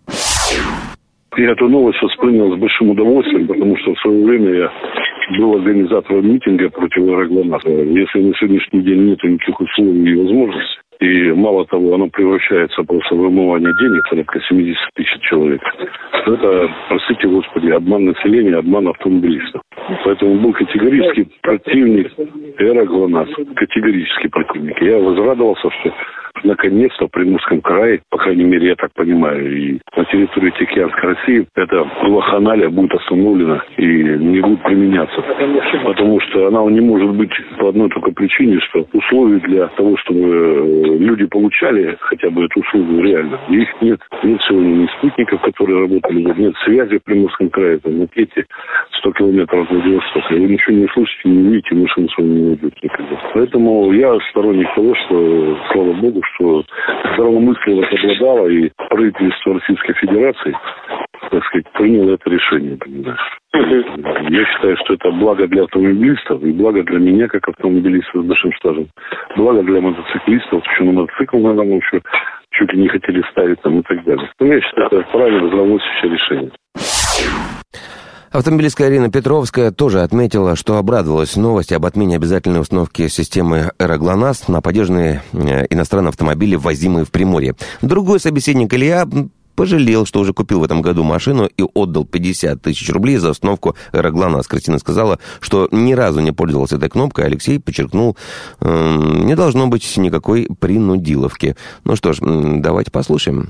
Я эту новость воспринял с большим удовольствием, потому что в свое время я был организатором митинга против «Эра ГЛОНАСС». Если на сегодняшний день нет никаких условий и возможностей, и мало того, оно превращается просто в вымывание денег, порядка 70 тысяч человек, то это, простите господи, обман населения, обман автомобилистов. Поэтому был категорический противник «Эра ГЛОНАСС», категорический противник. Я возрадовался, что наконец-то в Приморском крае, по крайней мере, я так понимаю, и на территории Тихоокеанской России эта вакханалия будет остановлена и не будет применяться. Потому что она не может быть по одной только причине, что условий для того, чтобы люди получали хотя бы эту услугу реально, их нет. Нет сегодня ни спутников, которые работали, нет связи в Приморском крае, там, на эти 100 километров от Владивостока. Вы ничего не услышите, не увидите, машину свою не найдете никогда. Поэтому я сторонник того, что, слава богу, что здравомысляность обладала, и правительство Российской Федерации, так сказать, приняло это решение, понимаешь. Я считаю, что это благо для автомобилистов и благо для меня, как автомобилиста с большим стажем. Благо для мотоциклистов, еще на мотоцикл надо мной еще чуть ли не хотели ставить там и так далее. Но я считаю, это правильно здравомыслящее решение. Автомобилистка Ирина Петровская тоже отметила, что обрадовалась новости об отмене обязательной установки системы «Эра ГЛОНАСС» на поддержанные иностранные автомобили, ввозимые в Приморье. Другой собеседник Илья пожалел, что уже купил в этом году машину и отдал 50 тысяч рублей за установку «Эра ГЛОНАСС». Кристина сказала, что ни разу не пользовался этой кнопкой. Алексей подчеркнул, не должно быть никакой принудиловки. Ну что ж, давайте послушаем.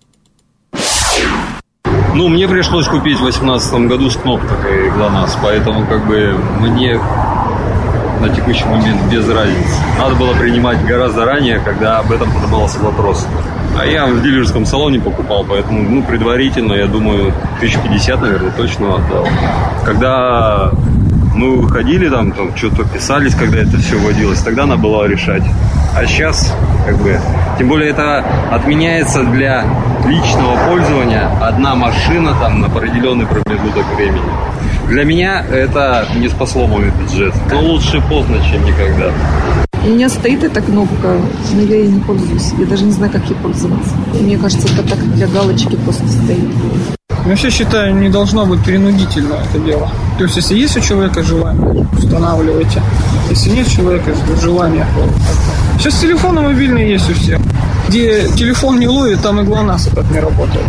Мне пришлось купить в 2018 году с кнопкой ГЛОНАСС, поэтому мне на текущий момент без разницы. Надо было принимать гораздо ранее, когда об этом поднимался вопрос. А я в дилерском салоне покупал, поэтому предварительно, я думаю, 1050, наверное, точно отдал. Когда мы выходили, там что-то писались, когда это все вводилось, тогда надо было решать. А сейчас, тем более это отменяется для личного пользования одна машина там на определенный промежуток времени. Для меня это не спасло мой бюджет. Но лучше поздно, чем никогда. У меня стоит эта кнопка, но я ей не пользуюсь. Я даже не знаю, как ей пользоваться. Мне кажется, это так для галочки просто стоит. Я вообще считаю, не должно быть принудительно это дело. То есть, если есть у человека желание, устанавливайте. Если нет человека желания, сейчас телефоны мобильные есть у всех. Где телефон не ловит, там и ГЛОНАСС этот не работает.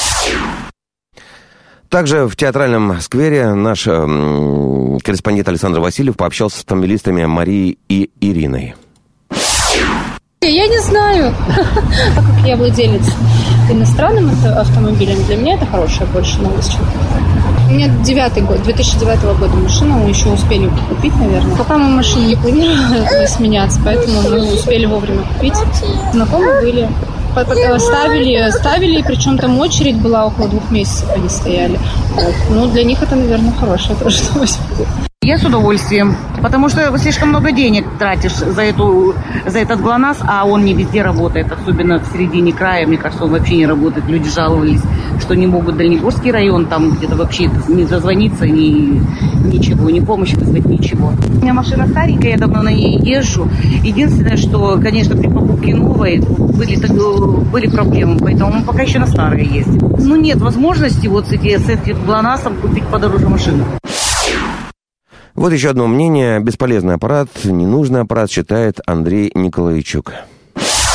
Также в театральном сквере наш корреспондент Александр Васильев пообщался с автомобилистами Марией и Ириной. Я не знаю, так как я владелец иностранным автомобилем, для меня это хорошая больше новость. У меня 2009 года машина, мы еще успели купить, наверное. Пока мы машину не планировали сменяться, поэтому мы успели вовремя купить. Знакомые были. Ставили, причем там очередь была около 2 месяцев, они стояли. Для них это, наверное, хорошая тоже новость будет. Я с удовольствием, потому что слишком много денег тратишь за этот ГЛОНАСС, а он не везде работает, особенно в середине края, мне кажется, он вообще не работает. Люди жаловались, что не могут Дальнегорский район, там где-то вообще не дозвониться, ничего, ни помощи вызвать, ничего. У меня машина старенькая, я давно на ней езжу. Единственное, что, конечно, при покупке новой были проблемы, поэтому мы пока еще на старой ездим. Нет возможности с этим ГЛОНАССом купить подороже машину. Вот еще одно мнение. Бесполезный аппарат, ненужный аппарат, считает Андрей Николаичук.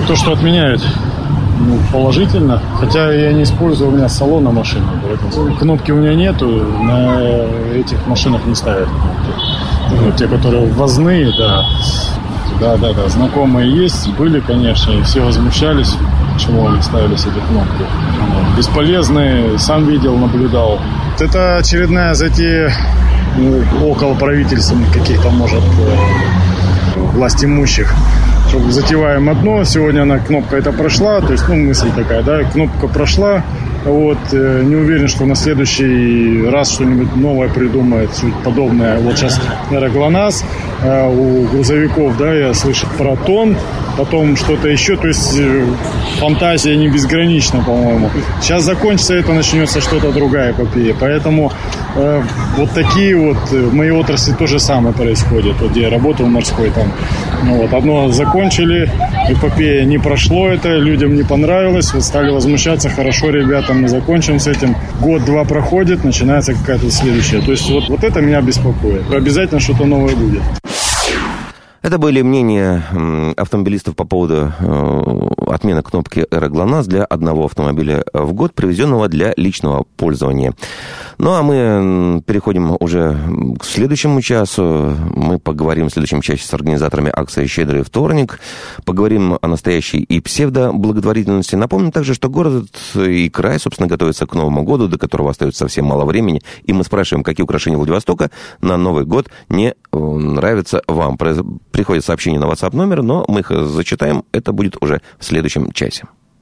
то, что отменяют, положительно. Хотя я не использую, у меня салона машины, поэтому кнопки у меня нету, на этих машинах не ставят кнопки. Те, которые ввозные, да, знакомые есть, были, конечно, и все возмущались, почему они ставились эти кнопки. Бесполезные, сам видел, наблюдал. Это очередная затея около правительственных каких-то, может, власть имущих. Затеваем одно, сегодня кнопка эта прошла, то есть, мысль такая, да, кнопка прошла, не уверен, что на следующий раз что-нибудь новое придумает, что-нибудь подобное. Вот сейчас, наверное, ГЛОНАСС, у грузовиков, да, я слышу про тон, потом что-то еще, то есть фантазия не безгранична, по-моему. Сейчас закончится это, начнется что-то другая эпопея, поэтому вот такие в моей отрасли то же самое происходит, где я работал в морской там. Одно закончили, эпопея не прошло это, людям не понравилось, стали возмущаться, хорошо, ребята, мы закончим с этим. Год-два проходит, начинается какая-то следующая. То есть вот это меня беспокоит. Обязательно что-то новое будет. Это были мнения автомобилистов по поводу отмены кнопки «Эра ГЛОНАСС» для одного автомобиля в год, привезенного для личного пользования. Ну, а мы переходим уже к следующему часу. Мы поговорим в следующем часе с организаторами акции «Щедрый вторник». Поговорим о настоящей и псевдоблаготворительности. Напомню также, что город и край, собственно, готовятся к Новому году, до которого остается совсем мало времени. И мы спрашиваем, какие украшения Владивостока на Новый год не нравятся вам. Приходят сообщения на WhatsApp номер, но мы их зачитаем. Это будет уже в следующем часе.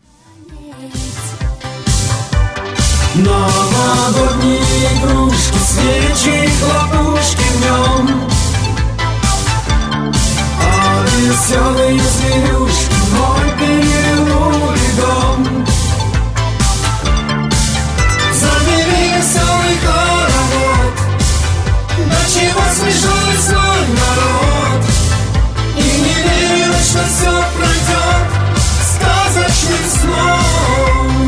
Новогодние игрушки, свечи, хлопушки в нем, а веселые зверюшки мой перевернули дом. Завели веселый хоровод, до чего смешной злой народ, и не верилось, что все пройдет сказочным сном.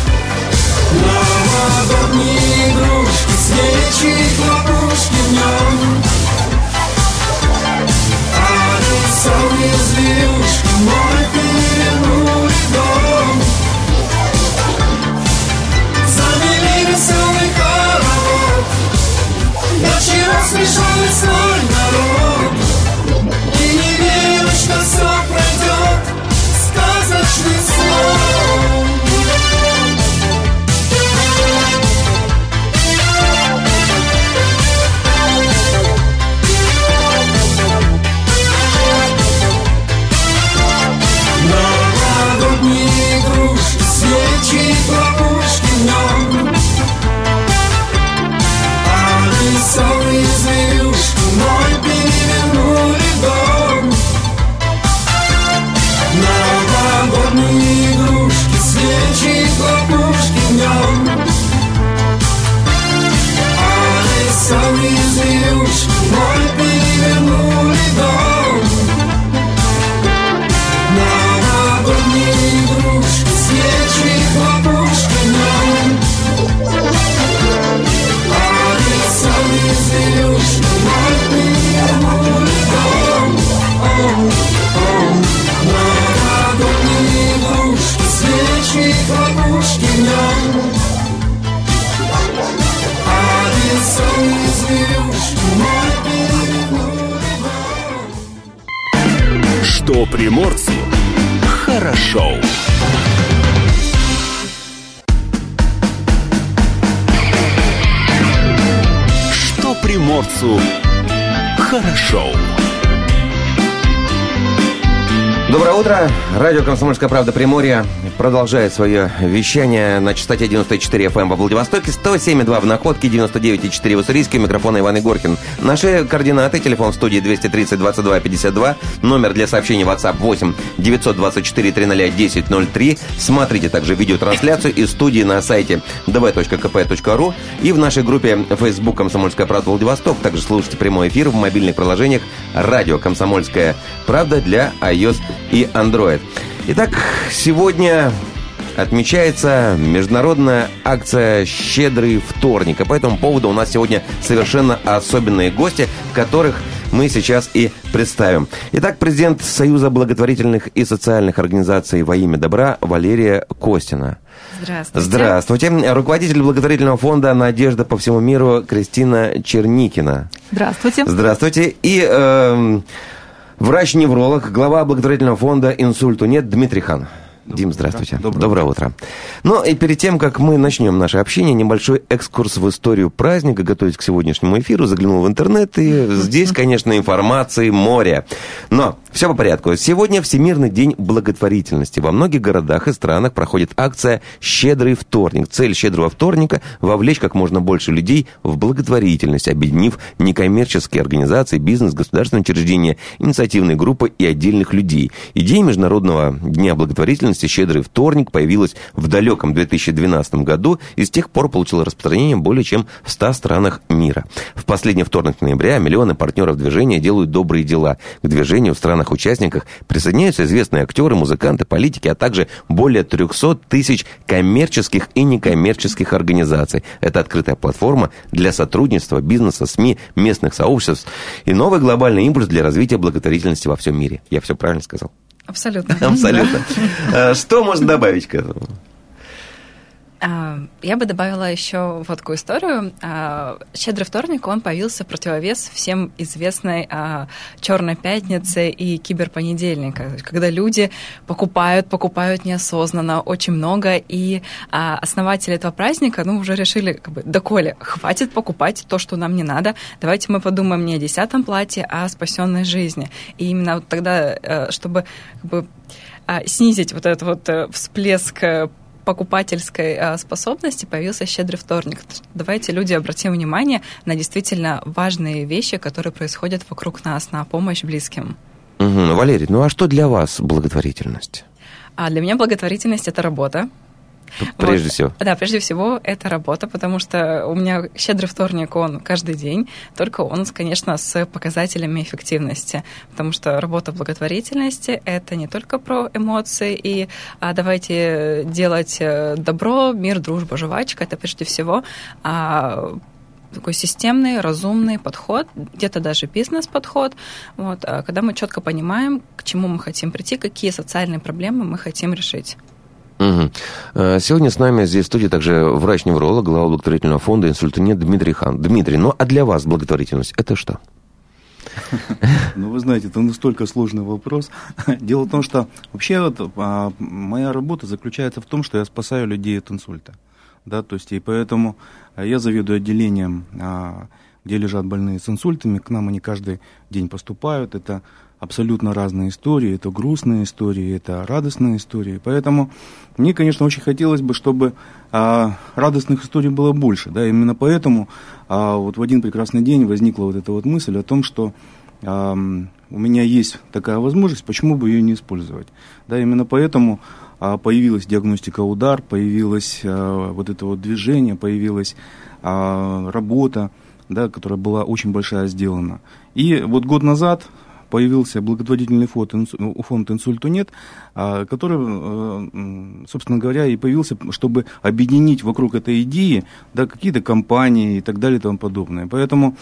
Новогодние игрушки, свечи, хлопушки в нем, а веселые зверюшки мой перевернули дом. Завели веселый хоровод, до чего смешной свой народ, и не верилось, что все пройдет сказочный сон. Новогодние игрушки, свечи, хлопушки в нем, а веселые зверюшки мой перевернули дом. Новогодние игрушки, свечи, хлопушки в нем, а веселые зверюшки мой перевернули дом. Новогодние игрушки, свечи, хлопушки в нем, а веселые зверюшки мой перевернули дом. Новогодние игрушки, свечи, хлопушки в нем, а веселые зверюшки мой перевернули дом. Что приморцу хорошо. Что приморцу хорошо. Доброе утро. Радио «Комсомольская правда» Приморье продолжает свое вещание на частоте 94 FM во Владивостоке, 107,2 в Находке, 99,4 в Уссурийске. У микрофона Иван Егоркин. Наши координаты: телефон в студии 230 22 52, номер для сообщений WhatsApp 8 924 300 1003. Смотрите также видеотрансляцию из студии на сайте dv.kp.ru и в нашей группе Facebook «Комсомольская правда Владивосток». Также слушайте прямой эфир в мобильных приложениях «Радио Комсомольская правда» для iOS и Android. Итак, сегодня отмечается международная акция «Щедрый вторник». И по этому поводу у нас сегодня совершенно особенные гости, которых мы сейчас и представим. Итак, президент Союза благотворительных и социальных организаций «Во имя добра» Валерия Костина. Здравствуйте. Здравствуйте. Руководитель благотворительного фонда «Надежда по всему миру» Кристина Черникина. Здравствуйте. Здравствуйте. И врач-невролог, глава благотворительного фонда «Инсульту нет» Дмитрий Хан. Дим, здравствуйте. Доброе утро. Ну и перед тем, как мы начнем наше общение, небольшой экскурс в историю праздника. Готовясь к сегодняшнему эфиру, заглянул в интернет, и здесь, конечно, информации море. Но все по порядку. Сегодня Всемирный день благотворительности. Во многих городах и странах проходит акция «Щедрый вторник». Цель «Щедрого вторника» – вовлечь как можно больше людей в благотворительность, объединив некоммерческие организации, бизнес, государственные учреждения, инициативные группы и отдельных людей. Идея Международного дня благотворительности «Щедрый вторник» появилась в далеком 2012 году и с тех пор получила распространение более чем в 100 странах мира. В последний вторник ноября миллионы партнеров движения делают добрые дела. К движению в странах-участниках присоединяются известные актеры, музыканты, политики, а также более 300 тысяч коммерческих и некоммерческих организаций. Это открытая платформа для сотрудничества бизнеса, СМИ, местных сообществ и новый глобальный импульс для развития благотворительности во всем мире. Я все правильно сказал? Абсолютно. Абсолютно. Что можно добавить к этому? Я бы добавила еще вот такую историю. «Щедрый вторник», он появился в противовес всем известной «Черной пятнице» и «Киберпонедельника», когда люди покупают неосознанно очень много, и основатели этого праздника, уже решили, доколе, хватит покупать то, что нам не надо, давайте мы подумаем не о 10-м платье, а о спасенной жизни. И именно вот тогда, чтобы снизить вот этот вот всплеск покупательской способности, появился «Щедрый вторник». Давайте, люди, обратим внимание на действительно важные вещи, которые происходят вокруг нас, на помощь близким. Валерий, а что для вас благотворительность? Для меня благотворительность – это работа. Прежде всего. Да, прежде всего, это работа, потому что у меня «Щедрый вторник», он каждый день, только он, конечно, с показателями эффективности, потому что работа в благотворительности – это не только про эмоции и давайте делать добро, мир, дружба, жвачка, это прежде всего такой системный, разумный подход, где-то даже бизнес-подход, когда мы четко понимаем, к чему мы хотим прийти, какие социальные проблемы мы хотим решить. Сегодня с нами здесь в студии также врач-невролог, глава благотворительного фонда «Инсульту нет» Дмитрий Хан. Дмитрий, а для вас благотворительность – это что? Вы знаете, это настолько сложный вопрос. Дело в том, что вообще моя работа заключается в том, что я спасаю людей от инсульта. Да, то есть, и поэтому я заведую отделением, где лежат больные с инсультами. К нам они каждый день поступают. Это абсолютно разные истории, это грустные истории, это радостные истории. Поэтому мне, конечно, очень хотелось бы, чтобы радостных историй было больше. Да? Именно поэтому вот в один прекрасный день возникла вот эта вот мысль о том, что у меня есть такая возможность, почему бы ее не использовать. Да? Именно поэтому появилась диагностика «Удар», появилось вот это вот движение, появилась работа, да, которая была очень большая сделана. И вот год назад появился благотворительный фонд «Инсульту нет», который, собственно говоря, и появился, чтобы объединить вокруг этой идеи, да, какие-то компании и так далее и тому подобное. Поэтому,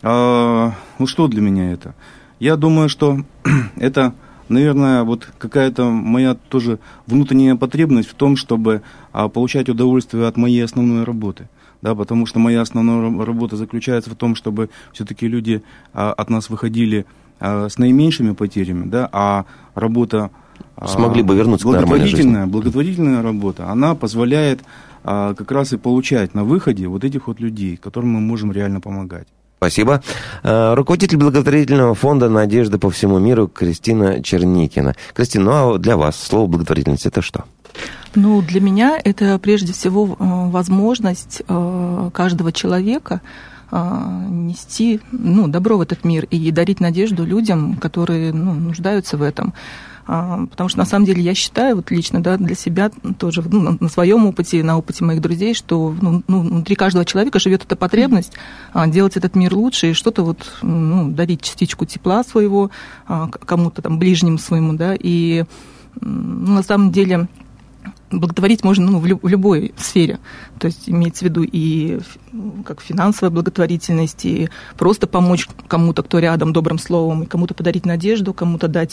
что для меня это? Я думаю, что это, наверное, вот какая-то моя тоже внутренняя потребность в том, чтобы получать удовольствие от моей основной работы. Да, потому что моя основная работа заключается в том, чтобы все-таки люди от нас выходили с наименьшими потерями, да, а работа смогли бы вернуться к нормальной жизни. Благотворительная работа, она позволяет как раз и получать на выходе вот этих вот людей, которым мы можем реально помогать. Спасибо. Руководитель благотворительного фонда «Надежда по всему миру» Кристина Черникина. Кристина, а для вас слово «благотворительность» – это что? Для меня это прежде всего возможность каждого человека нести добро в этот мир и дарить надежду людям, которые нуждаются в этом. Потому что, на самом деле, я считаю, лично для себя тоже, на своем опыте, на опыте моих друзей, что внутри каждого человека живет эта потребность делать этот мир лучше и что-то дарить частичку тепла своего кому-то ближнему своему, да, и на самом деле благотворить можно в любой сфере. То есть имеется в виду и как финансовая благотворительность, и просто помочь кому-то, кто рядом, добрым словом, и кому-то подарить надежду, кому-то дать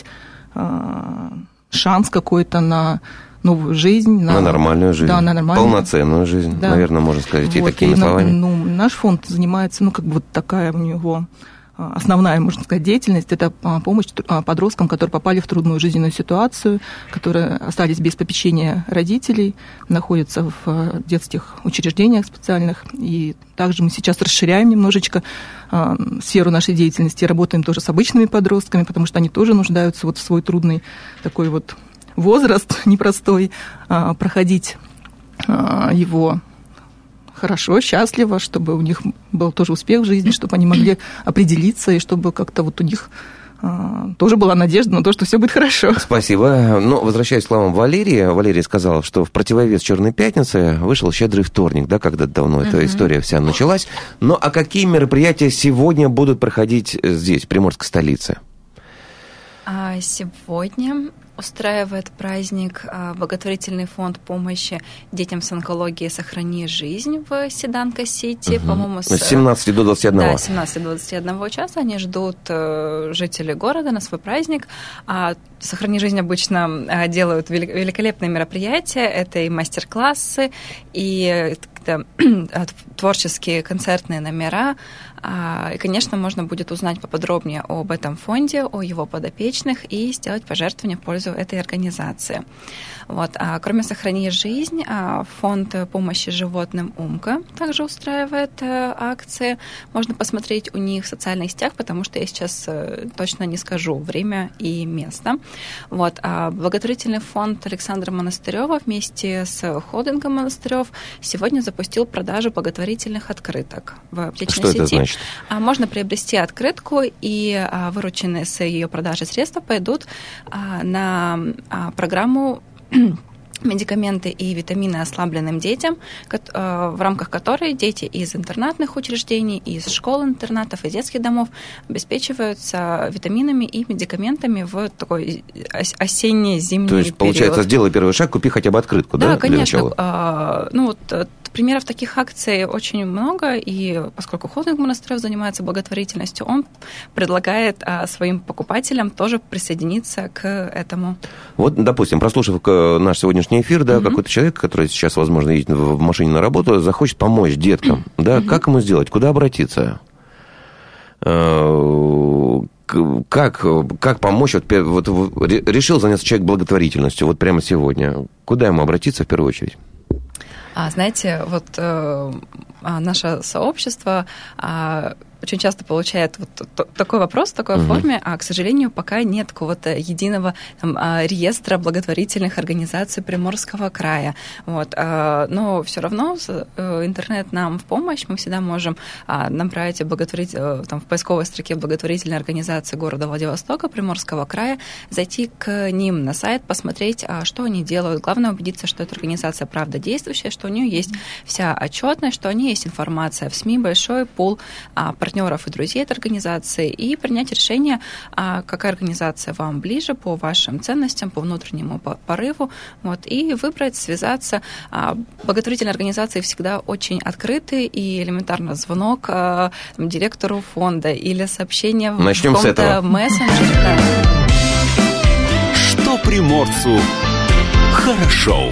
шанс какой-то на новую жизнь. На нормальную жизнь. Да, на нормальную. Полноценную жизнь, да. наверное, можно сказать, и вот, такими словами. Наш фонд занимается, вот такая у него основная, можно сказать, деятельность – это помощь подросткам, которые попали в трудную жизненную ситуацию, которые остались без попечения родителей, находятся в детских учреждениях специальных. И также мы сейчас расширяем немножечко сферу нашей деятельности, работаем тоже с обычными подростками, потому что они тоже нуждаются в свой трудный такой возраст непростой, проходить его хорошо, счастливо, чтобы у них был тоже успех в жизни, чтобы они могли определиться, и чтобы как-то у них тоже была надежда на то, что все будет хорошо. Спасибо. Но, возвращаясь к словам Валерии, Валерия сказала, что в противовес «Черной пятнице» вышел «Щедрый вторник», да, когда-то давно эта история вся началась. Но а какие мероприятия сегодня будут проходить здесь, в Приморской столице? Сегодня устраивает праздник благотворительный фонд помощи детям с онкологией «Сохрани жизнь» в Седанка-Сити, по-моему, с 17 до 21. Да, с 17 до 21 часа они ждут жителей города на свой праздник. «Сохрани жизнь» обычно делают великолепные мероприятия, это и мастер-классы, и творческие концертные номера. И, конечно, можно будет узнать поподробнее об этом фонде, о его подопечных и сделать пожертвования в пользу этой организации. Кроме «Сохрани жизнь», фонд помощи животным «Умка» также устраивает акции. Можно посмотреть у них в социальных сетях, потому что я сейчас точно не скажу время и место. Благотворительный фонд Александра Монастырева вместе с холдингом Монастырев сегодня запустил продажу благотворительных открыток в аптечной сети. Что это значит? Можно приобрести открытку, и вырученные с ее продажи средства пойдут на программу медикаменты и витамины ослабленным детям, в рамках которой дети из интернатных учреждений, из школ-интернатов и детских домов обеспечиваются витаминами и медикаментами в такой осенне-зимний период. То есть, получается, сделай первый шаг, купи хотя бы открытку, да? Да, конечно. Примеров таких акций очень много, и поскольку холдинг Монастырев занимается благотворительностью, он предлагает своим покупателям тоже присоединиться к этому. Допустим, прослушав наш сегодняшний эфир, да, какой-то человек, который сейчас, возможно, едет в машине на работу, захочет помочь деткам, да, как ему сделать, куда обратиться? Как помочь? Решил заняться человек благотворительностью прямо сегодня. Куда ему обратиться в первую очередь? Знаете, наше сообщество очень часто получает такой вопрос в такой форме, к сожалению, пока нет какого-то единого реестра благотворительных организаций Приморского края. Но все равно интернет нам в помощь, мы всегда можем набрать в поисковой строке благотворительной организации города Владивостока, Приморского края, зайти к ним на сайт, посмотреть, что они делают. Главное убедиться, что эта организация правда действующая, что у нее есть вся отчетность, что у нее есть информация в СМИ, большой пул партнеров и друзей этой организации, и принять решение, какая организация вам ближе по вашим ценностям, по внутреннему порыву, и выбрать, связаться. Благотворительные организации всегда очень открыты, и элементарно звонок директору фонда или сообщение в каком-то мессенджере. Да. Что приморцу хорошо.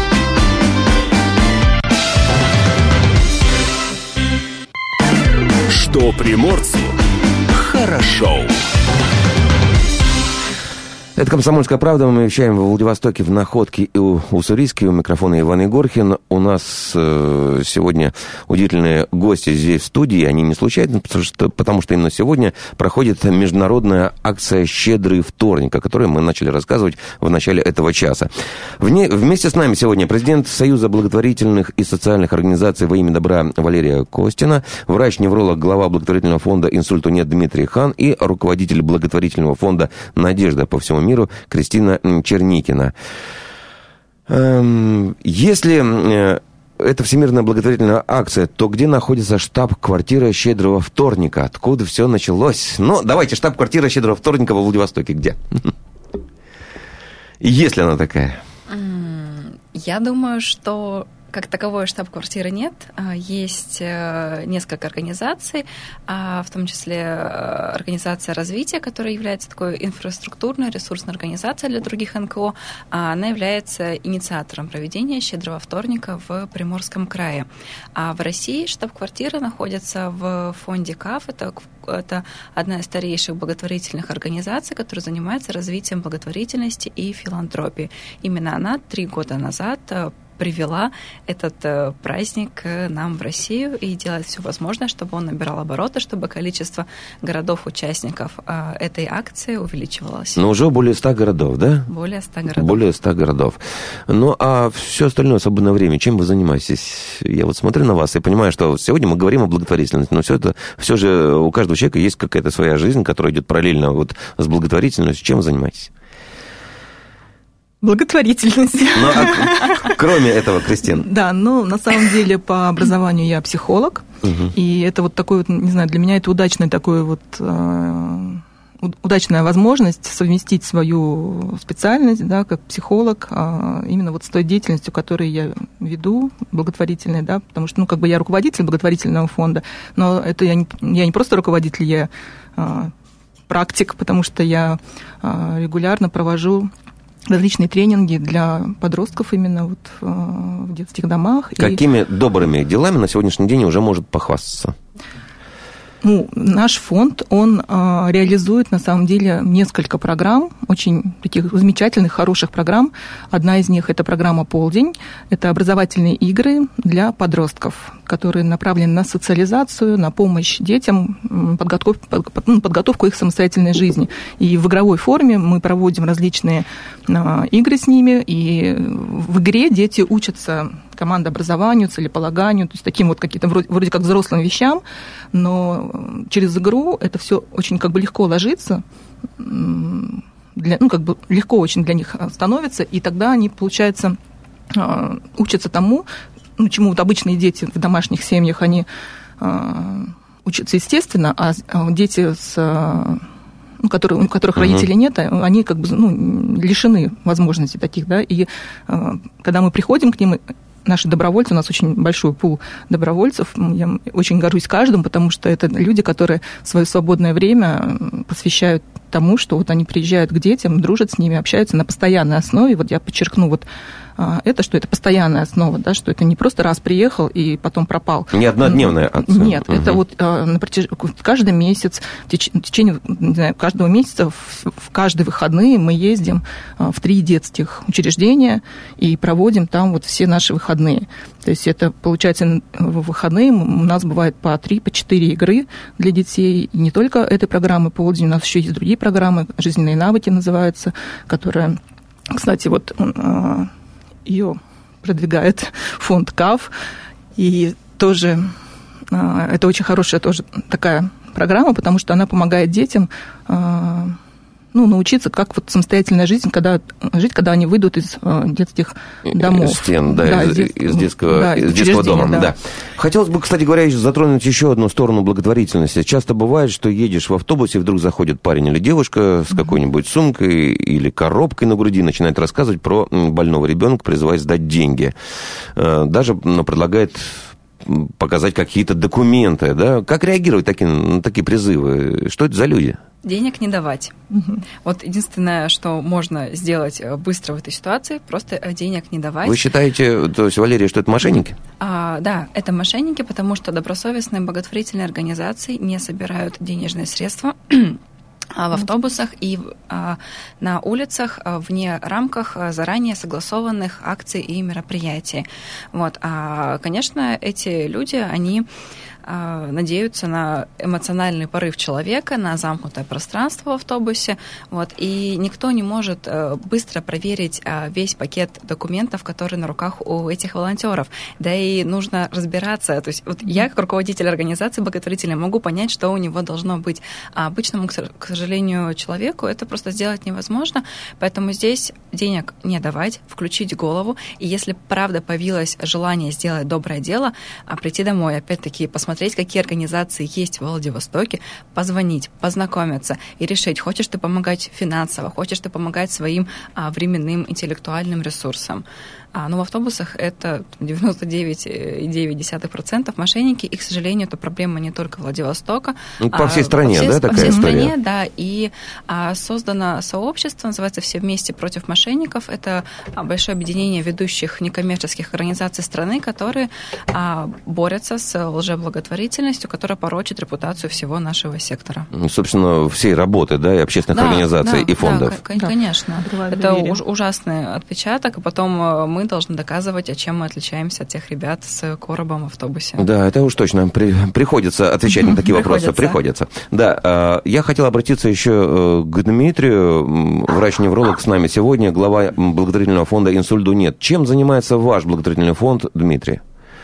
Что приморцу хорошо. Это «Комсомольская правда». Мы вещаем в Владивостоке, в Находке и Уссурийске. У микрофона Иван Егоркин. У нас сегодня удивительные гости здесь в студии. Они не случайно, потому что именно сегодня проходит международная акция «Щедрый вторник», о которой мы начали рассказывать в начале этого часа. Вместе с нами сегодня президент Союза благотворительных и социальных организаций во имя добра Валерия Костина, врач-невролог, глава благотворительного фонда «Инсульту нет» Дмитрий Хан и руководитель благотворительного фонда «Надежда по всему миру» Кристина Черникина. Если это всемирная благотворительная акция, то где находится штаб-квартира «Щедрого вторника»? Откуда все началось? Давайте, штаб-квартира «Щедрого вторника» во Владивостоке где? Есть ли она такая? Я думаю, что как таковой штаб-квартиры нет. Есть несколько организаций, в том числе организация развития, которая является такой инфраструктурной, ресурсной организацией для других НКО. Она является инициатором проведения «Щедрого вторника» в Приморском крае. А в России штаб-квартира находится в фонде КАФ. Это одна из старейших благотворительных организаций, которая занимается развитием благотворительности и филантропии. Именно она 3 года назад привела этот праздник к нам в Россию и делает все возможное, чтобы он набирал обороты, чтобы количество городов-участников этой акции увеличивалось. Но уже более 100 городов, да? Более 100 городов. Более 100 городов. Ну, а все остальное свободное время, чем вы занимаетесь? Я вот смотрю на вас и понимаю, что сегодня мы говорим о благотворительности, но все же у каждого человека есть какая-то своя жизнь, которая идет параллельно вот с благотворительностью. Чем вы занимаетесь? Благотворительность. Ну, кроме этого, Кристина. Да, на самом деле по образованию я психолог, и это вот такой вот, не знаю, для меня это удачная возможность совместить свою специальность, да, как психолог, именно вот с той деятельностью, которую я веду, благотворительной, да, потому что, я руководитель благотворительного фонда, но это я не просто руководитель, я практик, потому что я регулярно провожу различные тренинги для подростков именно вот в детских домах. Какими добрыми делами на сегодняшний день уже может похвастаться? Наш фонд, он реализует, на самом деле, несколько программ, очень таких замечательных, хороших программ. Одна из них – это программа «Полдень». Это образовательные игры для подростков, которые направлены на социализацию, на помощь детям, подготовку их к самостоятельной жизни. И в игровой форме мы проводим различные игры с ними, и в игре дети учатся командообразованию, целеполаганию, то есть таким вот каким-то вроде как взрослым вещам, но через игру это все очень легко ложится, легко очень для них становится, и тогда они, получается, учатся тому, чему вот обычные дети в домашних семьях, они учатся естественно, а дети у которых родителей нет, они лишены возможностей таких, да, и когда мы приходим к ним, наши добровольцы, у нас очень большой пул добровольцев, я очень горжусь каждым, потому что это люди, которые свое свободное время посвящают тому, что вот они приезжают к детям, дружат с ними, общаются на постоянной основе. Вот я подчеркну что это постоянная основа, да, что это не просто раз приехал и потом пропал. Не однодневная акция. Нет, это вот каждый месяц, в течение каждого месяца, в каждые выходные мы ездим в 3 детских учреждения и проводим там вот все наши выходные. То есть это, получается, в выходные у нас бывает по 3, по 4 игры для детей. И не только этой программы «Полдень», у нас еще есть другие программы, «Жизненные навыки» называются, которая, кстати, вот ее продвигает фонд КАФ. И тоже это очень хорошая тоже такая программа, потому что она помогает детям научиться, как вот самостоятельная жизнь, когда они выйдут из детских домов. Стен, из детского дома. Да. Хотелось бы, кстати говоря, затронуть еще одну сторону благотворительности. Часто бывает, что едешь в автобусе, вдруг заходит парень или девушка с какой-нибудь сумкой или коробкой на груди, начинает рассказывать про больного ребенка, призывая сдать деньги. Даже предлагает показать какие-то документы. Да? Как реагировать на такие призывы? Что это за люди? Денег не давать. Вот единственное, что можно сделать быстро в этой ситуации, просто денег не давать. Вы считаете, то есть, Валерия, что это мошенники? Да, это мошенники, потому что добросовестные благотворительные организации не собирают денежные средства в автобусах и на улицах вне рамках заранее согласованных акций и мероприятий. Вот. Конечно, эти люди, они надеются на эмоциональный порыв человека, на замкнутое пространство в автобусе, вот, и никто не может быстро проверить весь пакет документов, которые на руках у этих волонтеров. Да и нужно разбираться. То есть вот я, как руководитель организации благотворительной, могу понять, что у него должно быть. А обычному, к сожалению, человеку это просто сделать невозможно, поэтому здесь денег не давать, включить голову, и если правда появилось желание сделать доброе дело, прийти домой, опять-таки посмотреть посмотреть, какие организации есть в Владивостоке, позвонить, познакомиться и решить, хочешь ты помогать финансово, хочешь ты помогать своим временным интеллектуальным ресурсам. Но в автобусах это 99,9% мошенники, и, к сожалению, это проблема не только Владивостока. По всей стране, да, такая история? По всей история? стране, да, и создано сообщество, называется «Все вместе против мошенников». Это большое объединение ведущих некоммерческих организаций страны, которые борются с лжеблаготворительностью, которая порочит репутацию всего нашего сектора. Собственно, всей работы, да, и общественных организаций, и фондов. Да, конечно. Это ужасный отпечаток, и потом мы должны доказывать, чем мы отличаемся от тех ребят с коробом в автобусе. Да, это уж точно. Приходится отвечать на такие вопросы. Приходится. Да, я хотел обратиться еще к Дмитрию, врач-невролог с нами сегодня, глава благотворительного фонда «Инсульту нет». Чем занимается ваш благотворительный фонд, Дмитрий?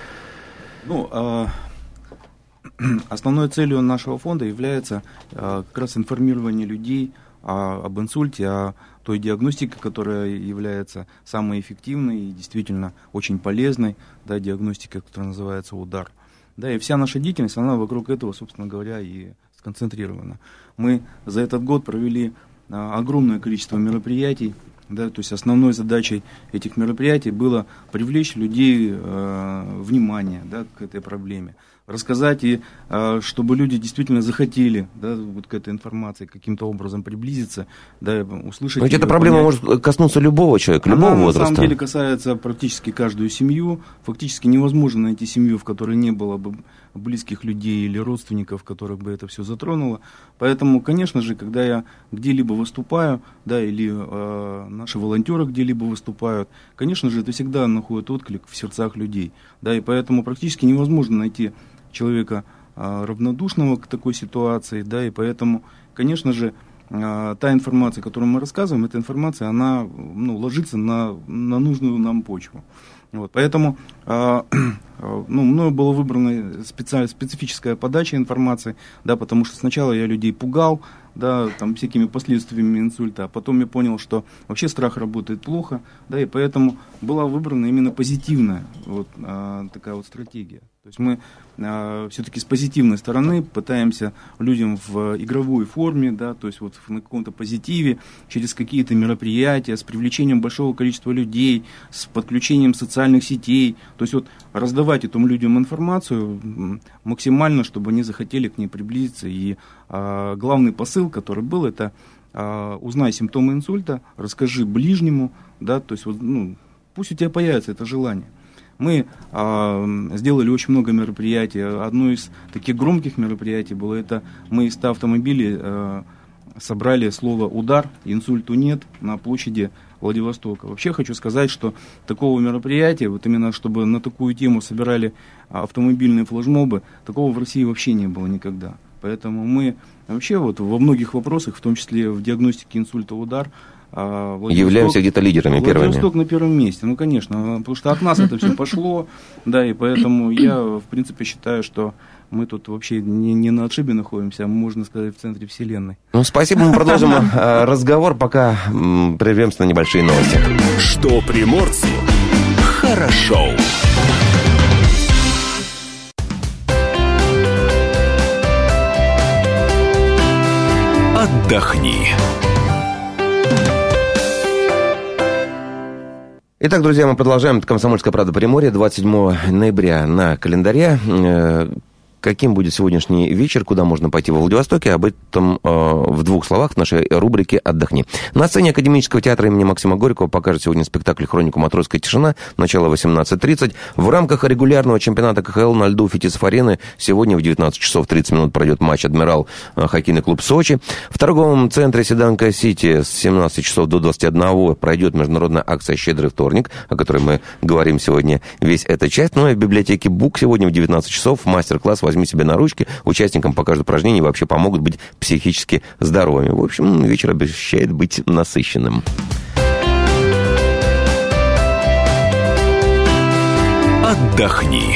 Основной целью нашего фонда является как раз информирование людей об инсульте, о той диагностике, которая является самой эффективной и действительно очень полезной, да, диагностика, которая называется «Удар». Да, и вся наша деятельность, она вокруг этого, собственно говоря, и сконцентрирована. Мы за этот год провели огромное количество мероприятий, да, то есть основной задачей этих мероприятий было привлечь людей внимание, да, к этой проблеме, рассказать, и чтобы люди действительно захотели, да, вот к этой информации каким-то образом приблизиться, да, услышать. Но ведь эта проблема может коснуться любого человека, любого возраста. На самом деле касается практически каждую семью. Фактически невозможно найти семью, в которой не было бы близких людей или родственников, которых бы это все затронуло. Поэтому, конечно же, когда я где-либо выступаю, да, или наши волонтеры где-либо выступают, конечно же, это всегда находит отклик в сердцах людей. Да, и поэтому практически невозможно найти человека равнодушного к такой ситуации, да, и поэтому, конечно же, та информация, которую мы рассказываем, эта информация, она ложится на нужную нам почву. Вот, поэтому мною была выбрана специфическая подача информации, да, потому что сначала я людей пугал, да, там, всякими последствиями инсульта, а потом я понял, что вообще страх работает плохо, да, и поэтому была выбрана именно позитивная вот, такая вот стратегия. То есть мы все-таки с позитивной стороны пытаемся людям в игровой форме, да, то есть вот на каком-то позитиве, через какие-то мероприятия, с привлечением большого количества людей, с подключением социальных сетей, то есть вот раздавать этим людям информацию максимально, чтобы они захотели к ней приблизиться. И главный посыл, который был, это узнай симптомы инсульта, расскажи ближнему, да, то есть вот, пусть у тебя появится это желание. Мы сделали очень много мероприятий. Одно из таких громких мероприятий было, это мы из 100 автомобилей собрали слово «удар», «инсульту нет» на площади Владивостока. Вообще хочу сказать, что такого мероприятия, вот именно чтобы на такую тему собирали автомобильные флешмобы, такого в России вообще не было никогда. Поэтому мы вообще вот во многих вопросах, в том числе в диагностике инсульта «Удар», являемся где-то лидерами первыми. Владивосток на первом месте, конечно, потому что от нас это все пошло, да, и поэтому я, в принципе, считаю, что мы тут вообще не на отшибе находимся, а можно сказать, в центре вселенной. Спасибо, мы продолжим разговор, пока прервемся на небольшие новости. Что приморцу хорошо. Отдохни. Итак, друзья, мы продолжаем. Это «Комсомольская правда» Приморье, 27 ноября на календаре. Каким будет сегодняшний вечер, куда можно пойти во Владивостоке, об этом в двух словах в нашей рубрике «Отдохни». На сцене Академического театра имени Максима Горького покажет сегодня спектакль «Хроника матросской тишина», начало 18:30. В рамках регулярного чемпионата КХЛ на льду Фетисов-арены сегодня в 19 часов 30 минут пройдет матч «Адмирал» хоккейный клуб «Сочи». В торговом центре Седанка-Сити с 17 часов до 21 пройдет международная акция «Щедрый вторник», о которой мы говорим сегодня весь эта часть. Ну и в библиотеке БУК сегодня в 19 часов мастер-класс «Возьми себя на ручки». Участникам покажут упражнения и вообще помогут быть психически здоровыми. В общем, вечер обещает быть насыщенным. Отдохни.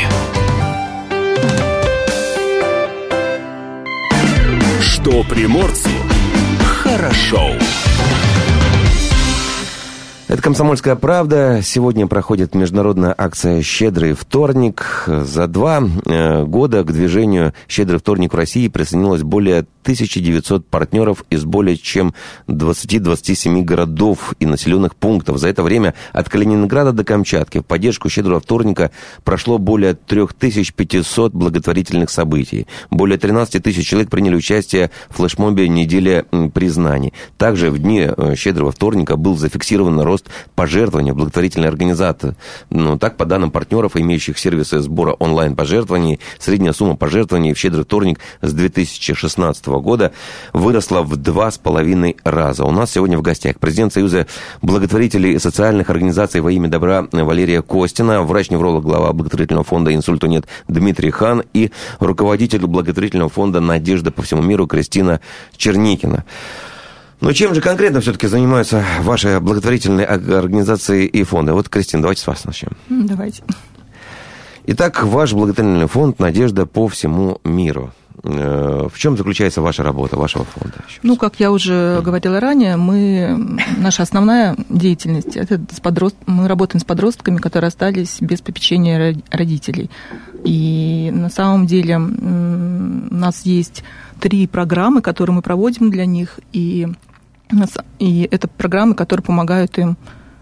Что приморцу хорошо. Это «Комсомольская правда». Сегодня проходит международная акция «Щедрый вторник». За 2 года к движению «Щедрый вторник» в России присоединилось более 1900 партнеров из более чем 20-27 городов и населенных пунктов. За это время от Калининграда до Камчатки в поддержку «Щедрого вторника» прошло более 3500 благотворительных событий. Более 13 тысяч человек приняли участие в флешмобе «Неделя признаний». Также в дни «Щедрого вторника» был зафиксирован рост пожертвований в благотворительной организации. Так, по данным партнеров, имеющих сервисы сбора онлайн-пожертвований, средняя сумма пожертвований в «Щедрый вторник» с 2016 года выросла в 2,5 раза. У нас сегодня в гостях президент Союза благотворителей и социальных организаций во имя добра Валерия Костина, врач-невролог, глава благотворительного фонда «Инсульту нет» Дмитрий Хан и руководитель благотворительного фонда «Надежда по всему миру» Кристина Черникина. Но чем же конкретно все-таки занимаются ваши благотворительные организации и фонды? Вот, Кристина, давайте с вас начнем. Давайте. Итак, ваш благотворительный фонд «Надежда по всему миру». В чем заключается ваша работа, вашего фонда? Как я уже говорила ранее, наша основная деятельность, это мы работаем с подростками, которые остались без попечения родителей. И на самом деле у нас есть 3 программы, которые мы проводим для них, и это программы, которые помогают им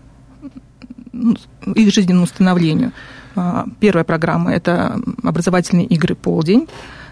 их жизненному становлению. Первая программа – это образовательные игры «Полдень»,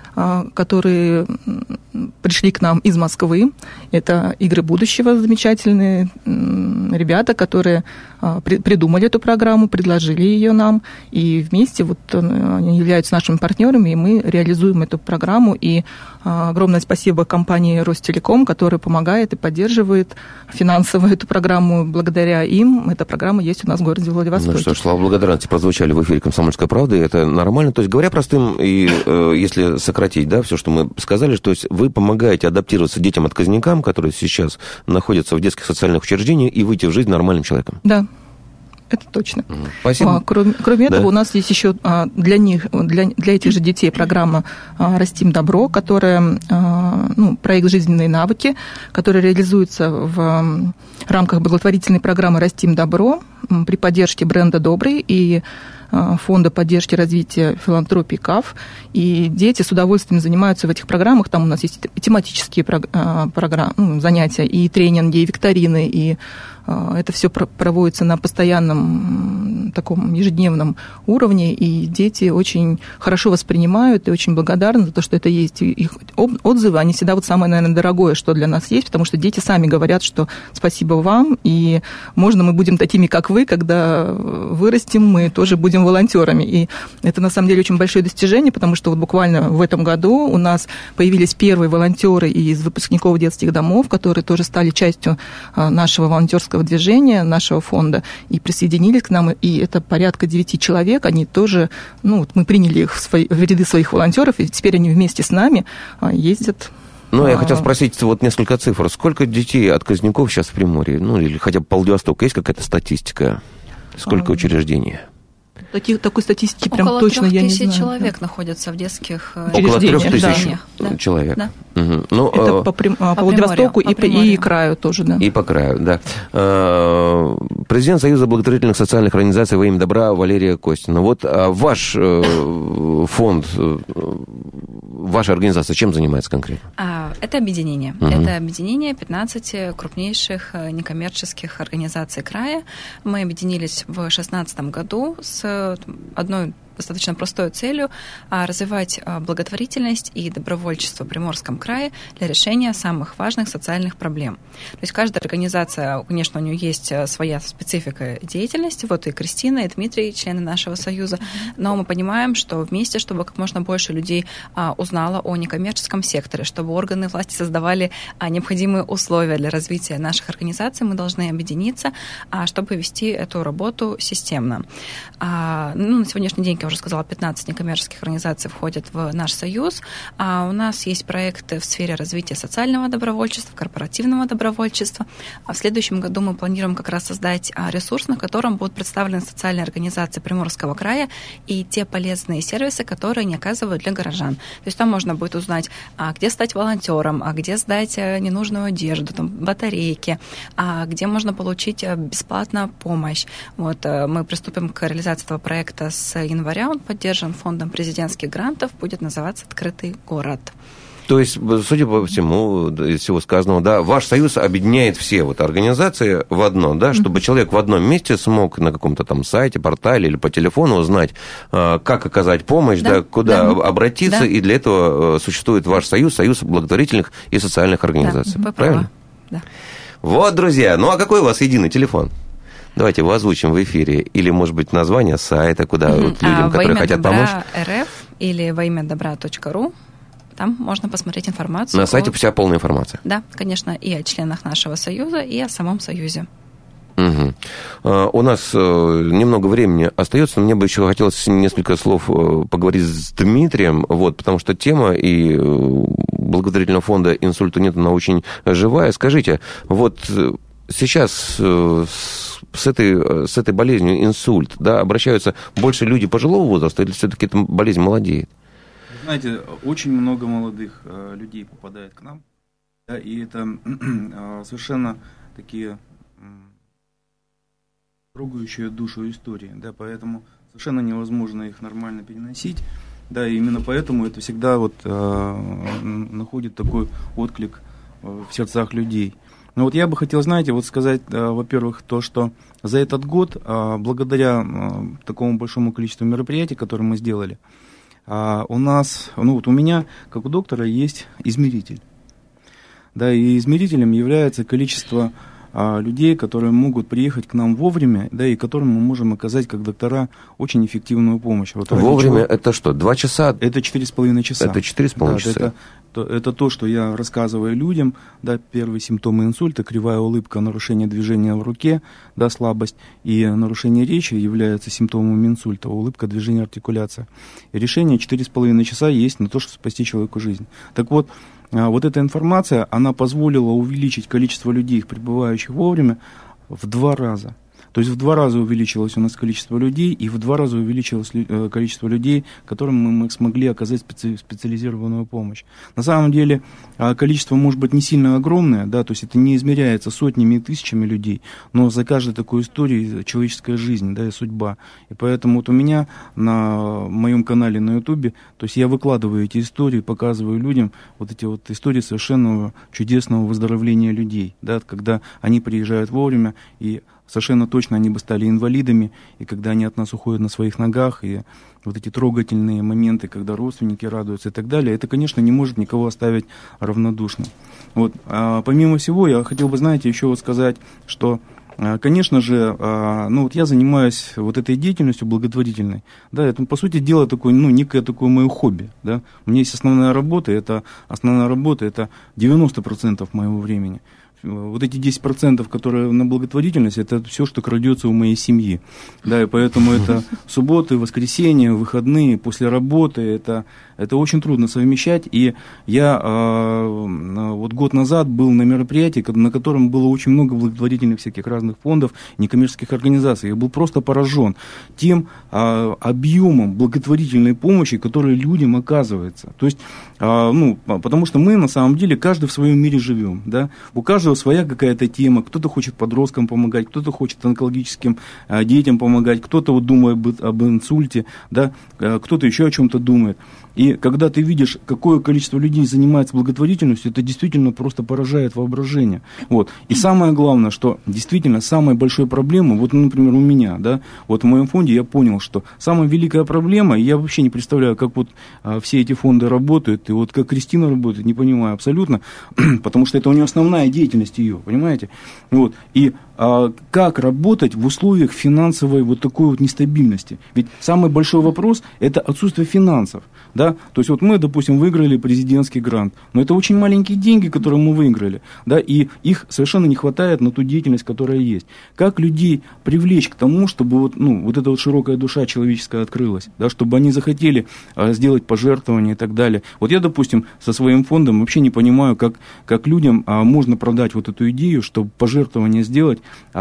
которые пришли к нам из Москвы. Это «Игры будущего», замечательные ребята, которые придумали эту программу, предложили ее нам, и вместе они являются нашими партнерами, и мы реализуем эту программу. И огромное спасибо компании «Ростелеком», которая помогает и поддерживает финансово эту программу. Благодаря им эта программа есть у нас в городе Владивостоке. Ну что ж, слова благодарности прозвучали в эфире «Комсомольской правды». Это нормально. То есть, говоря простым, и если сократить, все, что мы сказали, то есть вы помогаете адаптироваться детям-отказникам, которые сейчас находятся в детских социальных учреждениях, и выйти в жизнь нормальным человеком. Да. Это точно. Спасибо. Кроме этого, у нас есть еще для этих же детей программа «Растим добро», которая проект «Жизненные навыки», который реализуется в рамках благотворительной программы «Растим добро» при поддержке бренда «Добрый» и Фонда поддержки развития филантропии КАФ. И дети с удовольствием занимаются в этих программах. Там у нас есть тематические занятия, и тренинги, и викторины, и это все проводится на постоянном таком ежедневном уровне, и дети очень хорошо воспринимают и очень благодарны за то, что это есть. Их отзывы, они всегда самое, наверное, дорогое, что для нас есть, потому что дети сами говорят, что спасибо вам, и можно мы будем такими, как вы, когда вырастем, мы тоже будем волонтерами. И это, на самом деле, очень большое достижение, потому что буквально в этом году у нас появились первые волонтеры из выпускников детских домов, которые тоже стали частью нашего волонтерского движения, нашего фонда, и присоединились к нам, и это порядка 9 человек, они тоже, мы приняли их в ряды своих волонтеров, и теперь они вместе с нами ездят. Я хотел спросить несколько цифр. Сколько детей-отказников сейчас в Приморье? Или хотя бы по Владивостоку есть какая-то статистика? Сколько учреждений? Такой статистики прям около точно я не знаю. Около 3000 человек находятся в детских учреждениях. Около 3000 человек. Да. Угу. Это по Владивостоку и краю тоже, да. И по краю, да. Президент Союза благотворительных социальных организаций во имя добра Валерия Костина. Ваш фонд, ваша организация чем занимается конкретно? Это объединение. Угу. Это объединение 15 крупнейших некоммерческих организаций края. Мы объединились в 2016 году с одной достаточно простой целью развивать благотворительность и добровольчество в Приморском крае для решения самых важных социальных проблем. То есть каждая организация, конечно, у нее есть своя специфика деятельности. И Кристина, и Дмитрий, члены нашего союза. Но мы понимаем, что вместе, чтобы как можно больше людей узнало о некоммерческом секторе, чтобы органы власти создавали необходимые условия для развития наших организаций, мы должны объединиться, чтобы вести эту работу системно. На сегодняшний день, как я уже сказала, 15 некоммерческих организаций входят в наш союз. А у нас есть проекты в сфере развития социального добровольчества, корпоративного добровольчества. А в следующем году мы планируем как раз создать ресурс, на котором будут представлены социальные организации Приморского края и те полезные сервисы, которые они оказывают для горожан. То есть там можно будет узнать, где стать волонтером, где сдать ненужную одежду, там, батарейки, где можно получить бесплатно помощь. Вот, мы приступим к реализации этого проекта с января. Он поддержан фондом президентских грантов, будет называться «Открытый город». То есть, судя по всему, из всего сказанного, да, ваш союз объединяет все вот организации в одно, да, чтобы человек в одном месте смог на каком-то там сайте, портале или по телефону узнать, как оказать помощь, да, куда обратиться, и для этого существует ваш союз, союз благотворительных и социальных организаций. Да, правильно? Да. Вот, друзья, ну а какой у вас единый телефон? Давайте его озвучим в эфире. Или, может быть, название сайта, куда вот людям, которые хотят помочь. Во имя добра РФ или во имя добра.ру. Там можно посмотреть информацию. На сайте вся полная информация. Да, конечно, и о членах нашего союза, и о самом союзе. Угу. У нас немного времени остается, но мне бы еще хотелось несколько слов поговорить с Дмитрием, вот, потому что тема и благотворительного фонда «Инсульту нет», она очень живая. Скажите, вот сейчас с этой болезнью инсульт, да, обращаются больше люди пожилого возраста, или все-таки эта болезнь молодеет? Знаете, очень много молодых людей попадает к нам, да, и это совершенно такие трогающие душу истории, да, поэтому совершенно невозможно их нормально переносить, да, и именно поэтому это всегда вот находит такой отклик в сердцах людей. Но вот я бы хотел, знаете, вот сказать, во-первых, то, что за этот год, благодаря такому большому количеству мероприятий, которые мы сделали, у нас, ну вот у меня, как у доктора, есть измеритель. Да, и измерителем является количество людей, которые могут приехать к нам вовремя, да, и которым мы можем оказать, как доктора, очень эффективную помощь. Вот вовремя это что, 2 часа? Это 4,5 часа. Это 4,5 часа. Это то, что я рассказываю людям, да, первые симптомы инсульта, кривая улыбка, нарушение движения в руке, да, слабость и нарушение речи являются симптомами инсульта, улыбка, движение, артикуляция. И решение 4,5 часа есть на то, чтобы спасти человеку жизнь. Так вот, вот эта информация, она позволила увеличить количество людей, прибывающих вовремя, в 2 раза. То есть в 2 раза увеличилось у нас количество людей, и в 2 раза увеличилось количество людей, которым мы смогли оказать специализированную помощь. На самом деле количество может быть не сильно огромное, да, то есть это не измеряется сотнями и тысячами людей, но за каждой такой историей человеческая жизнь, да, и судьба. И поэтому вот у меня на моем канале на Ютубе, то есть я выкладываю эти истории, показываю людям вот эти вот истории совершенно чудесного выздоровления людей, да, когда они приезжают вовремя, и совершенно точно они бы стали инвалидами, и когда они от нас уходят на своих ногах, и вот эти трогательные моменты, когда родственники радуются и так далее, это, конечно, не может никого оставить равнодушным. Вот. Помимо всего, я хотел бы, знаете, еще вот сказать, что, конечно же, ну вот я занимаюсь вот этой деятельностью благотворительной, да, это, по сути дела, такое, ну, некое такое мое хобби, да. У меня есть основная работа, это 90% моего времени. Вот эти 10%, которые на благотворительность, это все, что крадется у моей семьи. Да, и поэтому это субботы, воскресенья, выходные, после работы, это очень трудно совмещать. И я вот год назад был на мероприятии, на котором было очень много благотворительных всяких разных фондов, некоммерческих организаций. Я был просто поражен тем объемом благотворительной помощи, которая людям оказывается. То есть, ну, потому что мы, на самом деле, каждый в своем мире живем. Да? У каждого своя какая-то тема. Кто-то хочет подросткам помогать, кто-то хочет онкологическим детям помогать, кто-то вот думает об инсульте, да? Кто-то еще о чем-то думает. И когда ты видишь, какое количество людей занимается благотворительностью, это действительно просто поражает воображение. Вот. И самое главное, что действительно самая большая проблема, вот, например, у меня, да, вот в моем фонде я понял, что самая великая проблема, и я вообще не представляю, как вот все эти фонды работают, и вот как Кристина работает, не понимаю абсолютно, потому что это у нее основная деятельность. деятельность ее, понимаете? Вот. И как работать в условиях финансовой вот такой вот нестабильности? Ведь самый большой вопрос – это отсутствие финансов. Да? То есть вот мы, допустим, выиграли президентский грант, но это очень маленькие деньги, которые мы выиграли, да, и их совершенно не хватает на ту деятельность, которая есть. Как людей привлечь к тому, чтобы вот, ну, вот эта вот широкая душа человеческая открылась, да, чтобы они захотели сделать пожертвования и так далее. Вот я, допустим, со своим фондом вообще не понимаю, как людям можно продать вот эту идею, чтобы пожертвование сделать,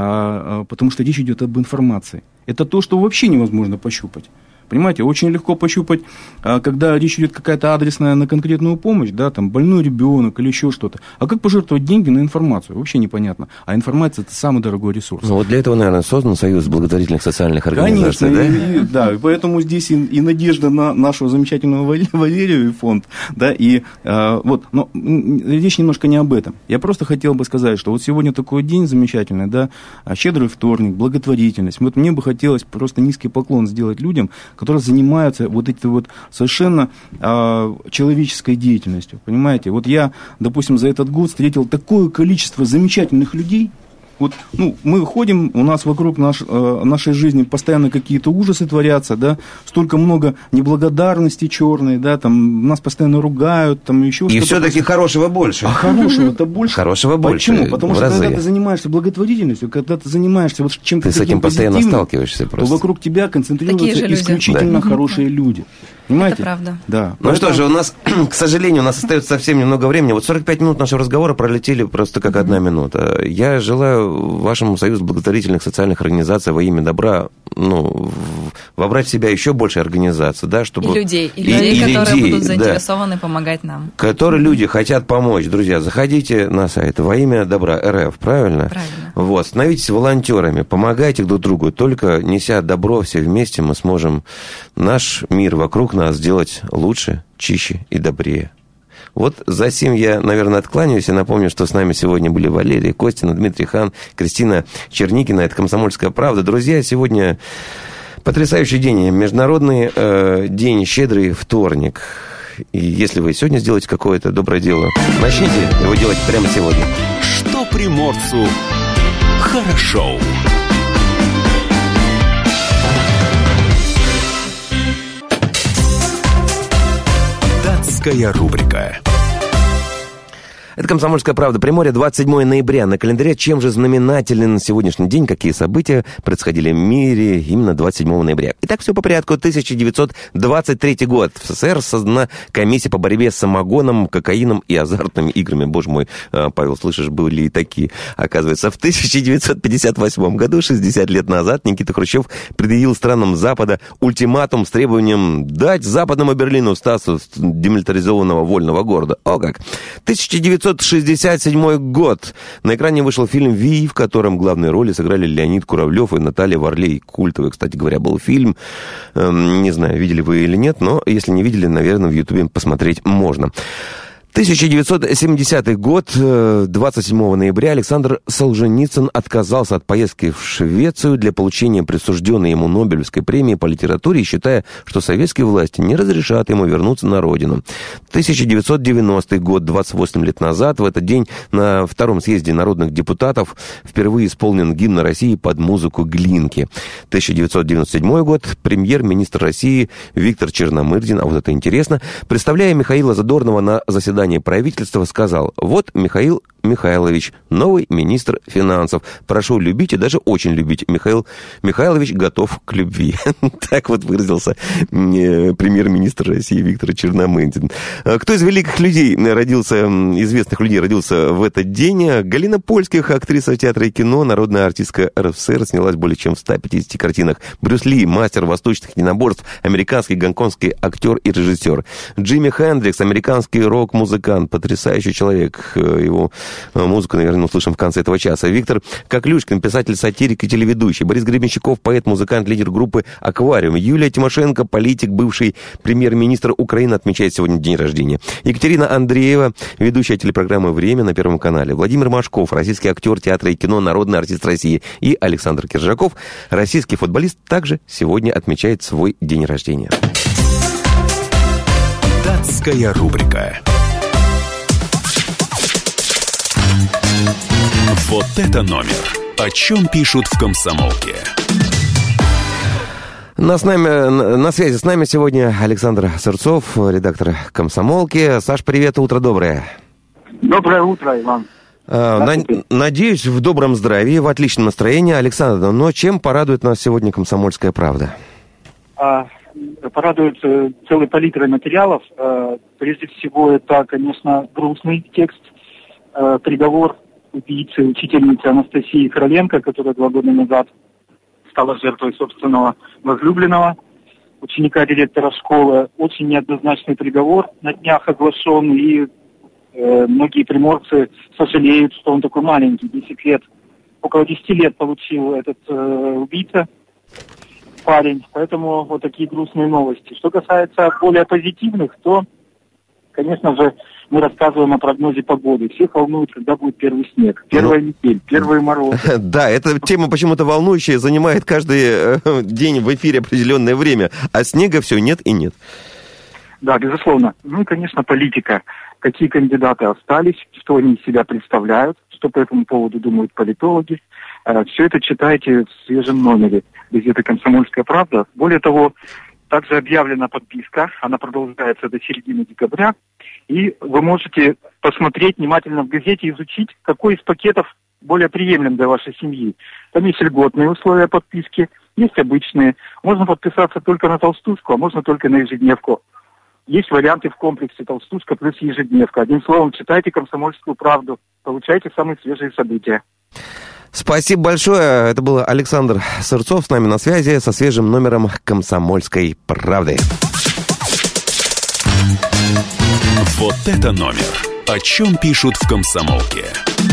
потому что речь идет об информации. Это то, что вообще невозможно пощупать. Понимаете, очень легко пощупать, когда речь идет какая-то адресная на конкретную помощь, да, там больной ребенок или еще что-то. А как пожертвовать деньги на информацию? Вообще непонятно. А информация – это самый дорогой ресурс. Ну вот для этого, наверное, создан Союз благотворительных социальных организаций, конечно, да? Да, и поэтому здесь и надежда на нашего замечательного Валерию и фонд, да, и вот, но речь немножко не об этом. Я просто хотел бы сказать, что вот сегодня такой день замечательный, да, щедрый вторник, благотворительность. Вот мне бы хотелось просто низкий поклон сделать людям, которые занимаются вот этой вот совершенно человеческой деятельностью, понимаете? Вот я, допустим, за этот год встретил такое количество замечательных людей. Вот, ну, мы ходим, у нас вокруг нашей жизни постоянно какие-то ужасы творятся, да, столько много неблагодарности черной, да, там нас постоянно ругают, там еще что-то. И все-таки хорошего больше. А хорошего-то больше. Хорошего больше. Почему? Потому что когда ты занимаешься благотворительностью, когда ты занимаешься вот чем-то ты с этим постоянно сталкиваешься просто. То вокруг тебя концентрируются исключительно хорошие люди. Понимаете? Это правда. Да. Ну что же, у нас, к сожалению, у нас остается совсем немного времени. Вот 45 минут нашего разговора пролетели просто как 1 минута. Я желаю вашему Союзу благотворительных социальных организаций во имя добра, ну, вобрать в себя еще больше организаций, да, чтобы... И людей, которые будут заинтересованы помогать нам. Которые люди хотят помочь. Друзья, заходите на сайт во имя добра РФ, правильно? Правильно. Вот, становитесь волонтерами, помогайте друг другу. Только неся добро все вместе, мы сможем наш мир вокруг нас сделать лучше, чище и добрее. Вот за сим я, наверное, откланяюсь и напомню, что с нами сегодня были Валерий Костин, Дмитрий Хан, Кристина Черникина. Это «Комсомольская правда». Друзья, сегодня потрясающий день, Международный день «Щедрый вторник». И если вы сегодня сделаете какое-то доброе дело, начните его делать прямо сегодня. Что приморцу хорошо. Датская рубрика. Это «Комсомольская правда». Приморье, 27 ноября. На календаре чем же знаменателен сегодняшний день? Какие события происходили в мире именно 27 ноября? Итак, все по порядку. 1923 год. В СССР создана комиссия по борьбе с самогоном, кокаином и азартными играми. Боже мой, Павел, слышишь, были и такие. Оказывается, в 1958 году, 60 лет назад, Никита Хрущев предъявил странам Запада ультиматум с требованием дать Западному Берлину статус демилитаризованного вольного города. О как! 1967 год. На экране вышел фильм «Вий», в котором главные роли сыграли Леонид Куравлев и Наталья Варлей. Культовый, кстати говоря, был фильм. Не знаю, видели вы или нет, но если не видели, наверное, в Ютубе посмотреть можно. 1970 год, 27 ноября, Александр Солженицын отказался от поездки в Швецию для получения присужденной ему Нобелевской премии по литературе, считая, что советские власти не разрешат ему вернуться на родину. 1990 год, 28 лет назад, в этот день на Втором съезде народных депутатов впервые исполнен гимн России под музыку Глинки. 1997 год, премьер-министр России Виктор Черномырдин, а вот это интересно, представляя Михаила Задорнова на заседании правительства, сказал: вот Михаил Михайлович, новый министр финансов. Прошу любить и даже очень любить. Михаил Михайлович готов к любви. Так вот выразился премьер-министр России Виктор Черномырдин. Кто из великих людей известных людей родился в этот день? Галина Польских, актриса театра и кино, народная артистка РСФСР, снялась более чем в 150 картинах. Брюс Ли, мастер восточных единоборств, американский, гонконгский актер и режиссер. Джимми Хендрикс, американский рок-музыкант, потрясающий человек. Его музыку, наверное, услышим в конце этого часа. Виктор Коклюшкин, писатель-сатирик и телеведущий. Борис Гребенщиков, поэт, музыкант, лидер группы «Аквариум». Юлия Тимошенко, политик, бывший премьер-министр Украины, отмечает сегодня день рождения. Екатерина Андреева, ведущая телепрограммы «Время» на Первом канале. Владимир Машков, российский актер театра и кино, народный артист России. И Александр Киржаков, российский футболист, также сегодня отмечает свой день рождения. Датская рубрика. Вот это номер. О чем пишут в «Комсомолке». На связи с нами сегодня Александр Сырцов, редактор «Комсомолки». Саш, привет, утро доброе. Доброе утро, Иван. Надеюсь, в добром здравии, в отличном настроении. Александр, но чем порадует нас сегодня «Комсомольская правда»? Порадует целой палитрой материалов. Прежде всего, это, конечно, грустный текст. Приговор убийцы, учительницы Анастасии Короленко, которая 2 года назад стала жертвой собственного возлюбленного, ученика директора школы. Очень неоднозначный приговор на днях оглашен, и многие приморцы сожалеют, что он такой маленький, 10 лет. Около 10 лет получил этот убийца, парень. Поэтому вот такие грустные новости. Что касается более позитивных, то, конечно же, мы рассказываем о прогнозе погоды. Всех волнует, когда будет первый снег, первая метель, первые морозы. Да, эта тема почему-то волнующая, занимает каждый день в эфире определенное время, а снега все нет и нет. Да, безусловно. Ну и, конечно, политика. Какие кандидаты остались, что они из себя представляют, что по этому поводу думают политологи. Все это читайте в свежем номере газеты «Комсомольская правда». Более того, также объявлена подписка, она продолжается до середины декабря, и вы можете посмотреть внимательно в газете, изучить, какой из пакетов более приемлем для вашей семьи. Там есть льготные условия подписки, есть обычные. Можно подписаться только на толстушку, а можно только на ежедневку. Есть варианты в комплексе толстушка плюс ежедневка. Одним словом, читайте «Комсомольскую правду», получайте самые свежие события. Спасибо большое. Это был Александр Сырцов с нами на связи со свежим номером «Комсомольской правды». Вот это номер. О чем пишут в «Комсомолке».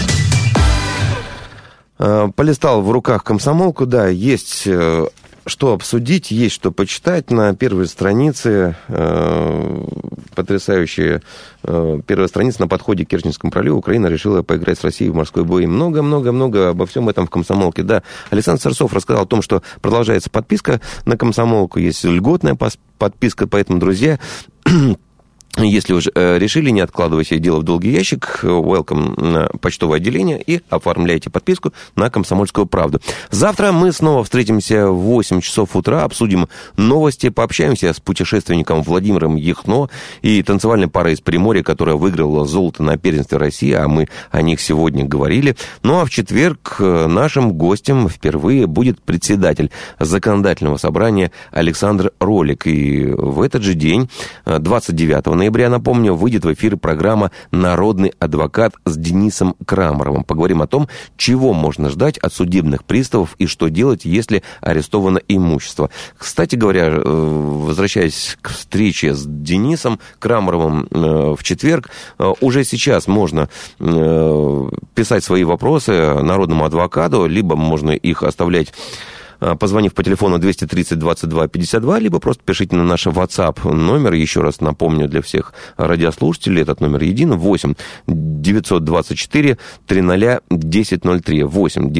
Полистал в руках «Комсомолку», да, есть что обсудить, есть что почитать. На первой странице потрясающая первая страница: на подходе к Керченскому проливу Украина решила поиграть с Россией в морской бой. Много-много-много обо всем этом в «Комсомолке». Да, Александр Сырцов рассказал о том, что продолжается подписка на «Комсомолку», есть льготная подписка, поэтому, друзья, если уж решили, не откладывайте дело в долгий ящик, welcome на почтовое отделение и оформляйте подписку на «Комсомольскую правду». Завтра мы снова встретимся в 8 часов утра, обсудим новости, пообщаемся с путешественником Владимиром Яхно и танцевальной парой из Приморья, которая выиграла золото на первенстве России, а мы о них сегодня говорили. Ну а в четверг нашим гостем впервые будет председатель Законодательного собрания Александр Ролик. И в этот же день, 29 ноября, напомню, выйдет в эфир программа «Народный адвокат» с Денисом Крамаровым. Поговорим о том, чего можно ждать от судебных приставов и что делать, если арестовано имущество. Кстати говоря, возвращаясь к встрече с Денисом Крамаровым в четверг, уже сейчас можно писать свои вопросы народному адвокату, либо можно их оставлять, позвонив по телефону 230-22-52, либо просто пишите на наш WhatsApp номер. Еще раз напомню для всех радиослушателей, этот номер един: 8-924-300-1003.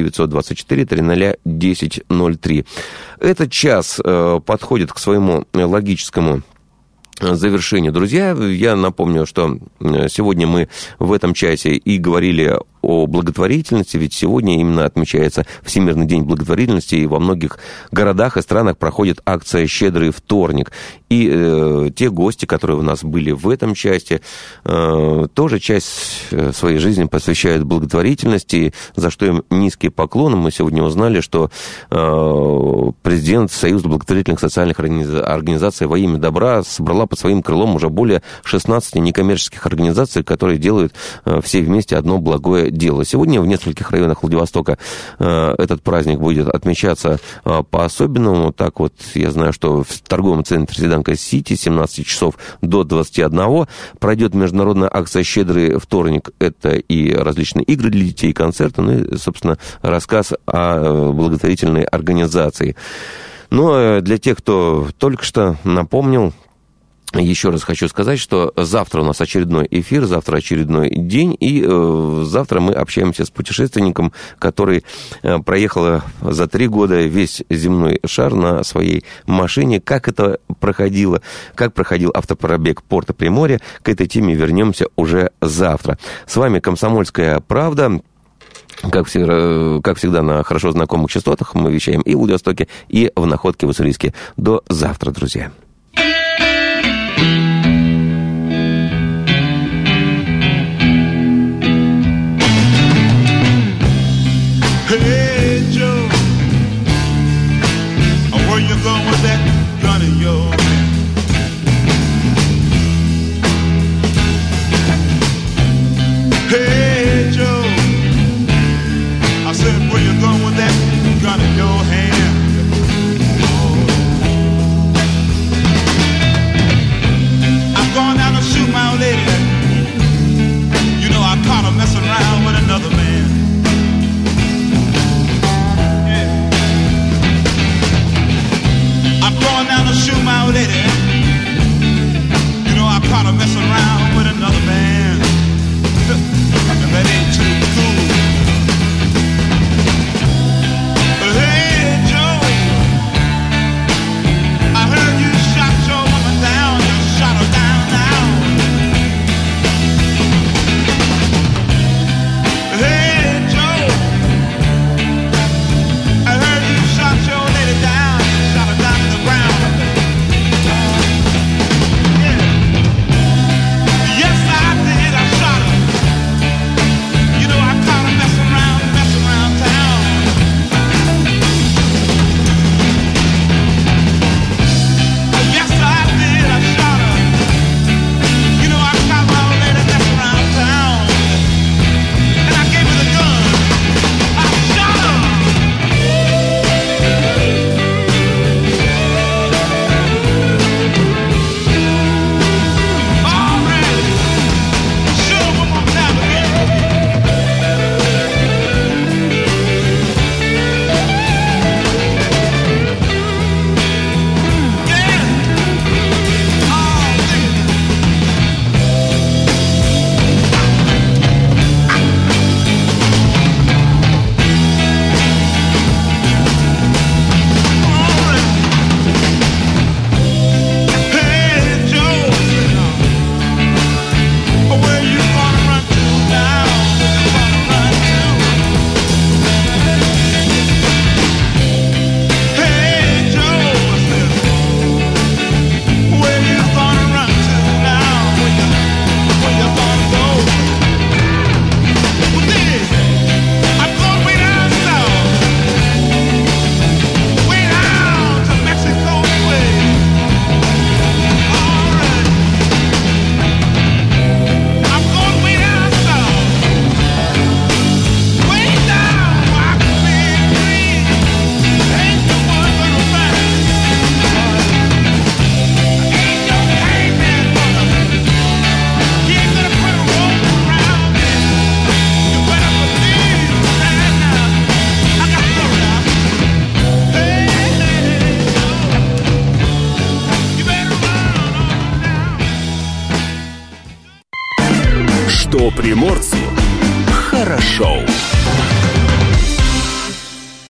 8-924-300-1003. Этот час подходит к своему логическому завершению. Друзья, я напомню, что сегодня мы в этом часе и говорили о благотворительности, ведь сегодня именно отмечается Всемирный день благотворительности, и во многих городах и странах проходит акция «Щедрый вторник». И те гости, которые у нас были в этом части, тоже часть своей жизни посвящают благотворительности, за что им низкий поклон. Мы сегодня узнали, что президент Союза благотворительных социальных организаций «Во имя добра» собрала под своим крылом уже более 16 некоммерческих организаций, которые делают все вместе одно благое дело. Сегодня в нескольких районах Владивостока этот праздник будет отмечаться по-особенному. Так вот, я знаю, что в торговом центре Седанка-Сити с 17 часов до 21 пройдет международная акция «Щедрый вторник». Это и различные игры для детей, концерты, ну и, собственно, рассказ о благотворительной организации. Но для тех, кто только что напомнил, еще раз хочу сказать, что завтра у нас очередной эфир, завтра очередной день, и завтра мы общаемся с путешественником, который проехал за 3 года весь земной шар на своей машине. Как это проходило, как проходил автопробег порта Приморья, к этой теме вернемся уже завтра. С вами «Комсомольская правда». как всегда, на хорошо знакомых частотах мы вещаем и в Владивостоке, и в Находке, в Уссурийске. До завтра, друзья. Hey Joe, where you going with that gun of yours? Hey Joe, I said, where you going with that gun in your hand? I'm going down to shoot my old lady. You know I caught her messing around with another man. Going down to shoot my old lady. You know I caught her messing around with another man. And that ain't too cool. Hey Joe, I heard you shot your woman down. You shot her down now. Hey Joe, I heard you shot your lady down. You shot her down to the ground. Yes, I did. I shot her. You know, I caught her messing around town. Yes, I did. I shot her. You know, I caught my old lady messing around town. And I gave her the gun. I shot her. Что приморцу хорошо.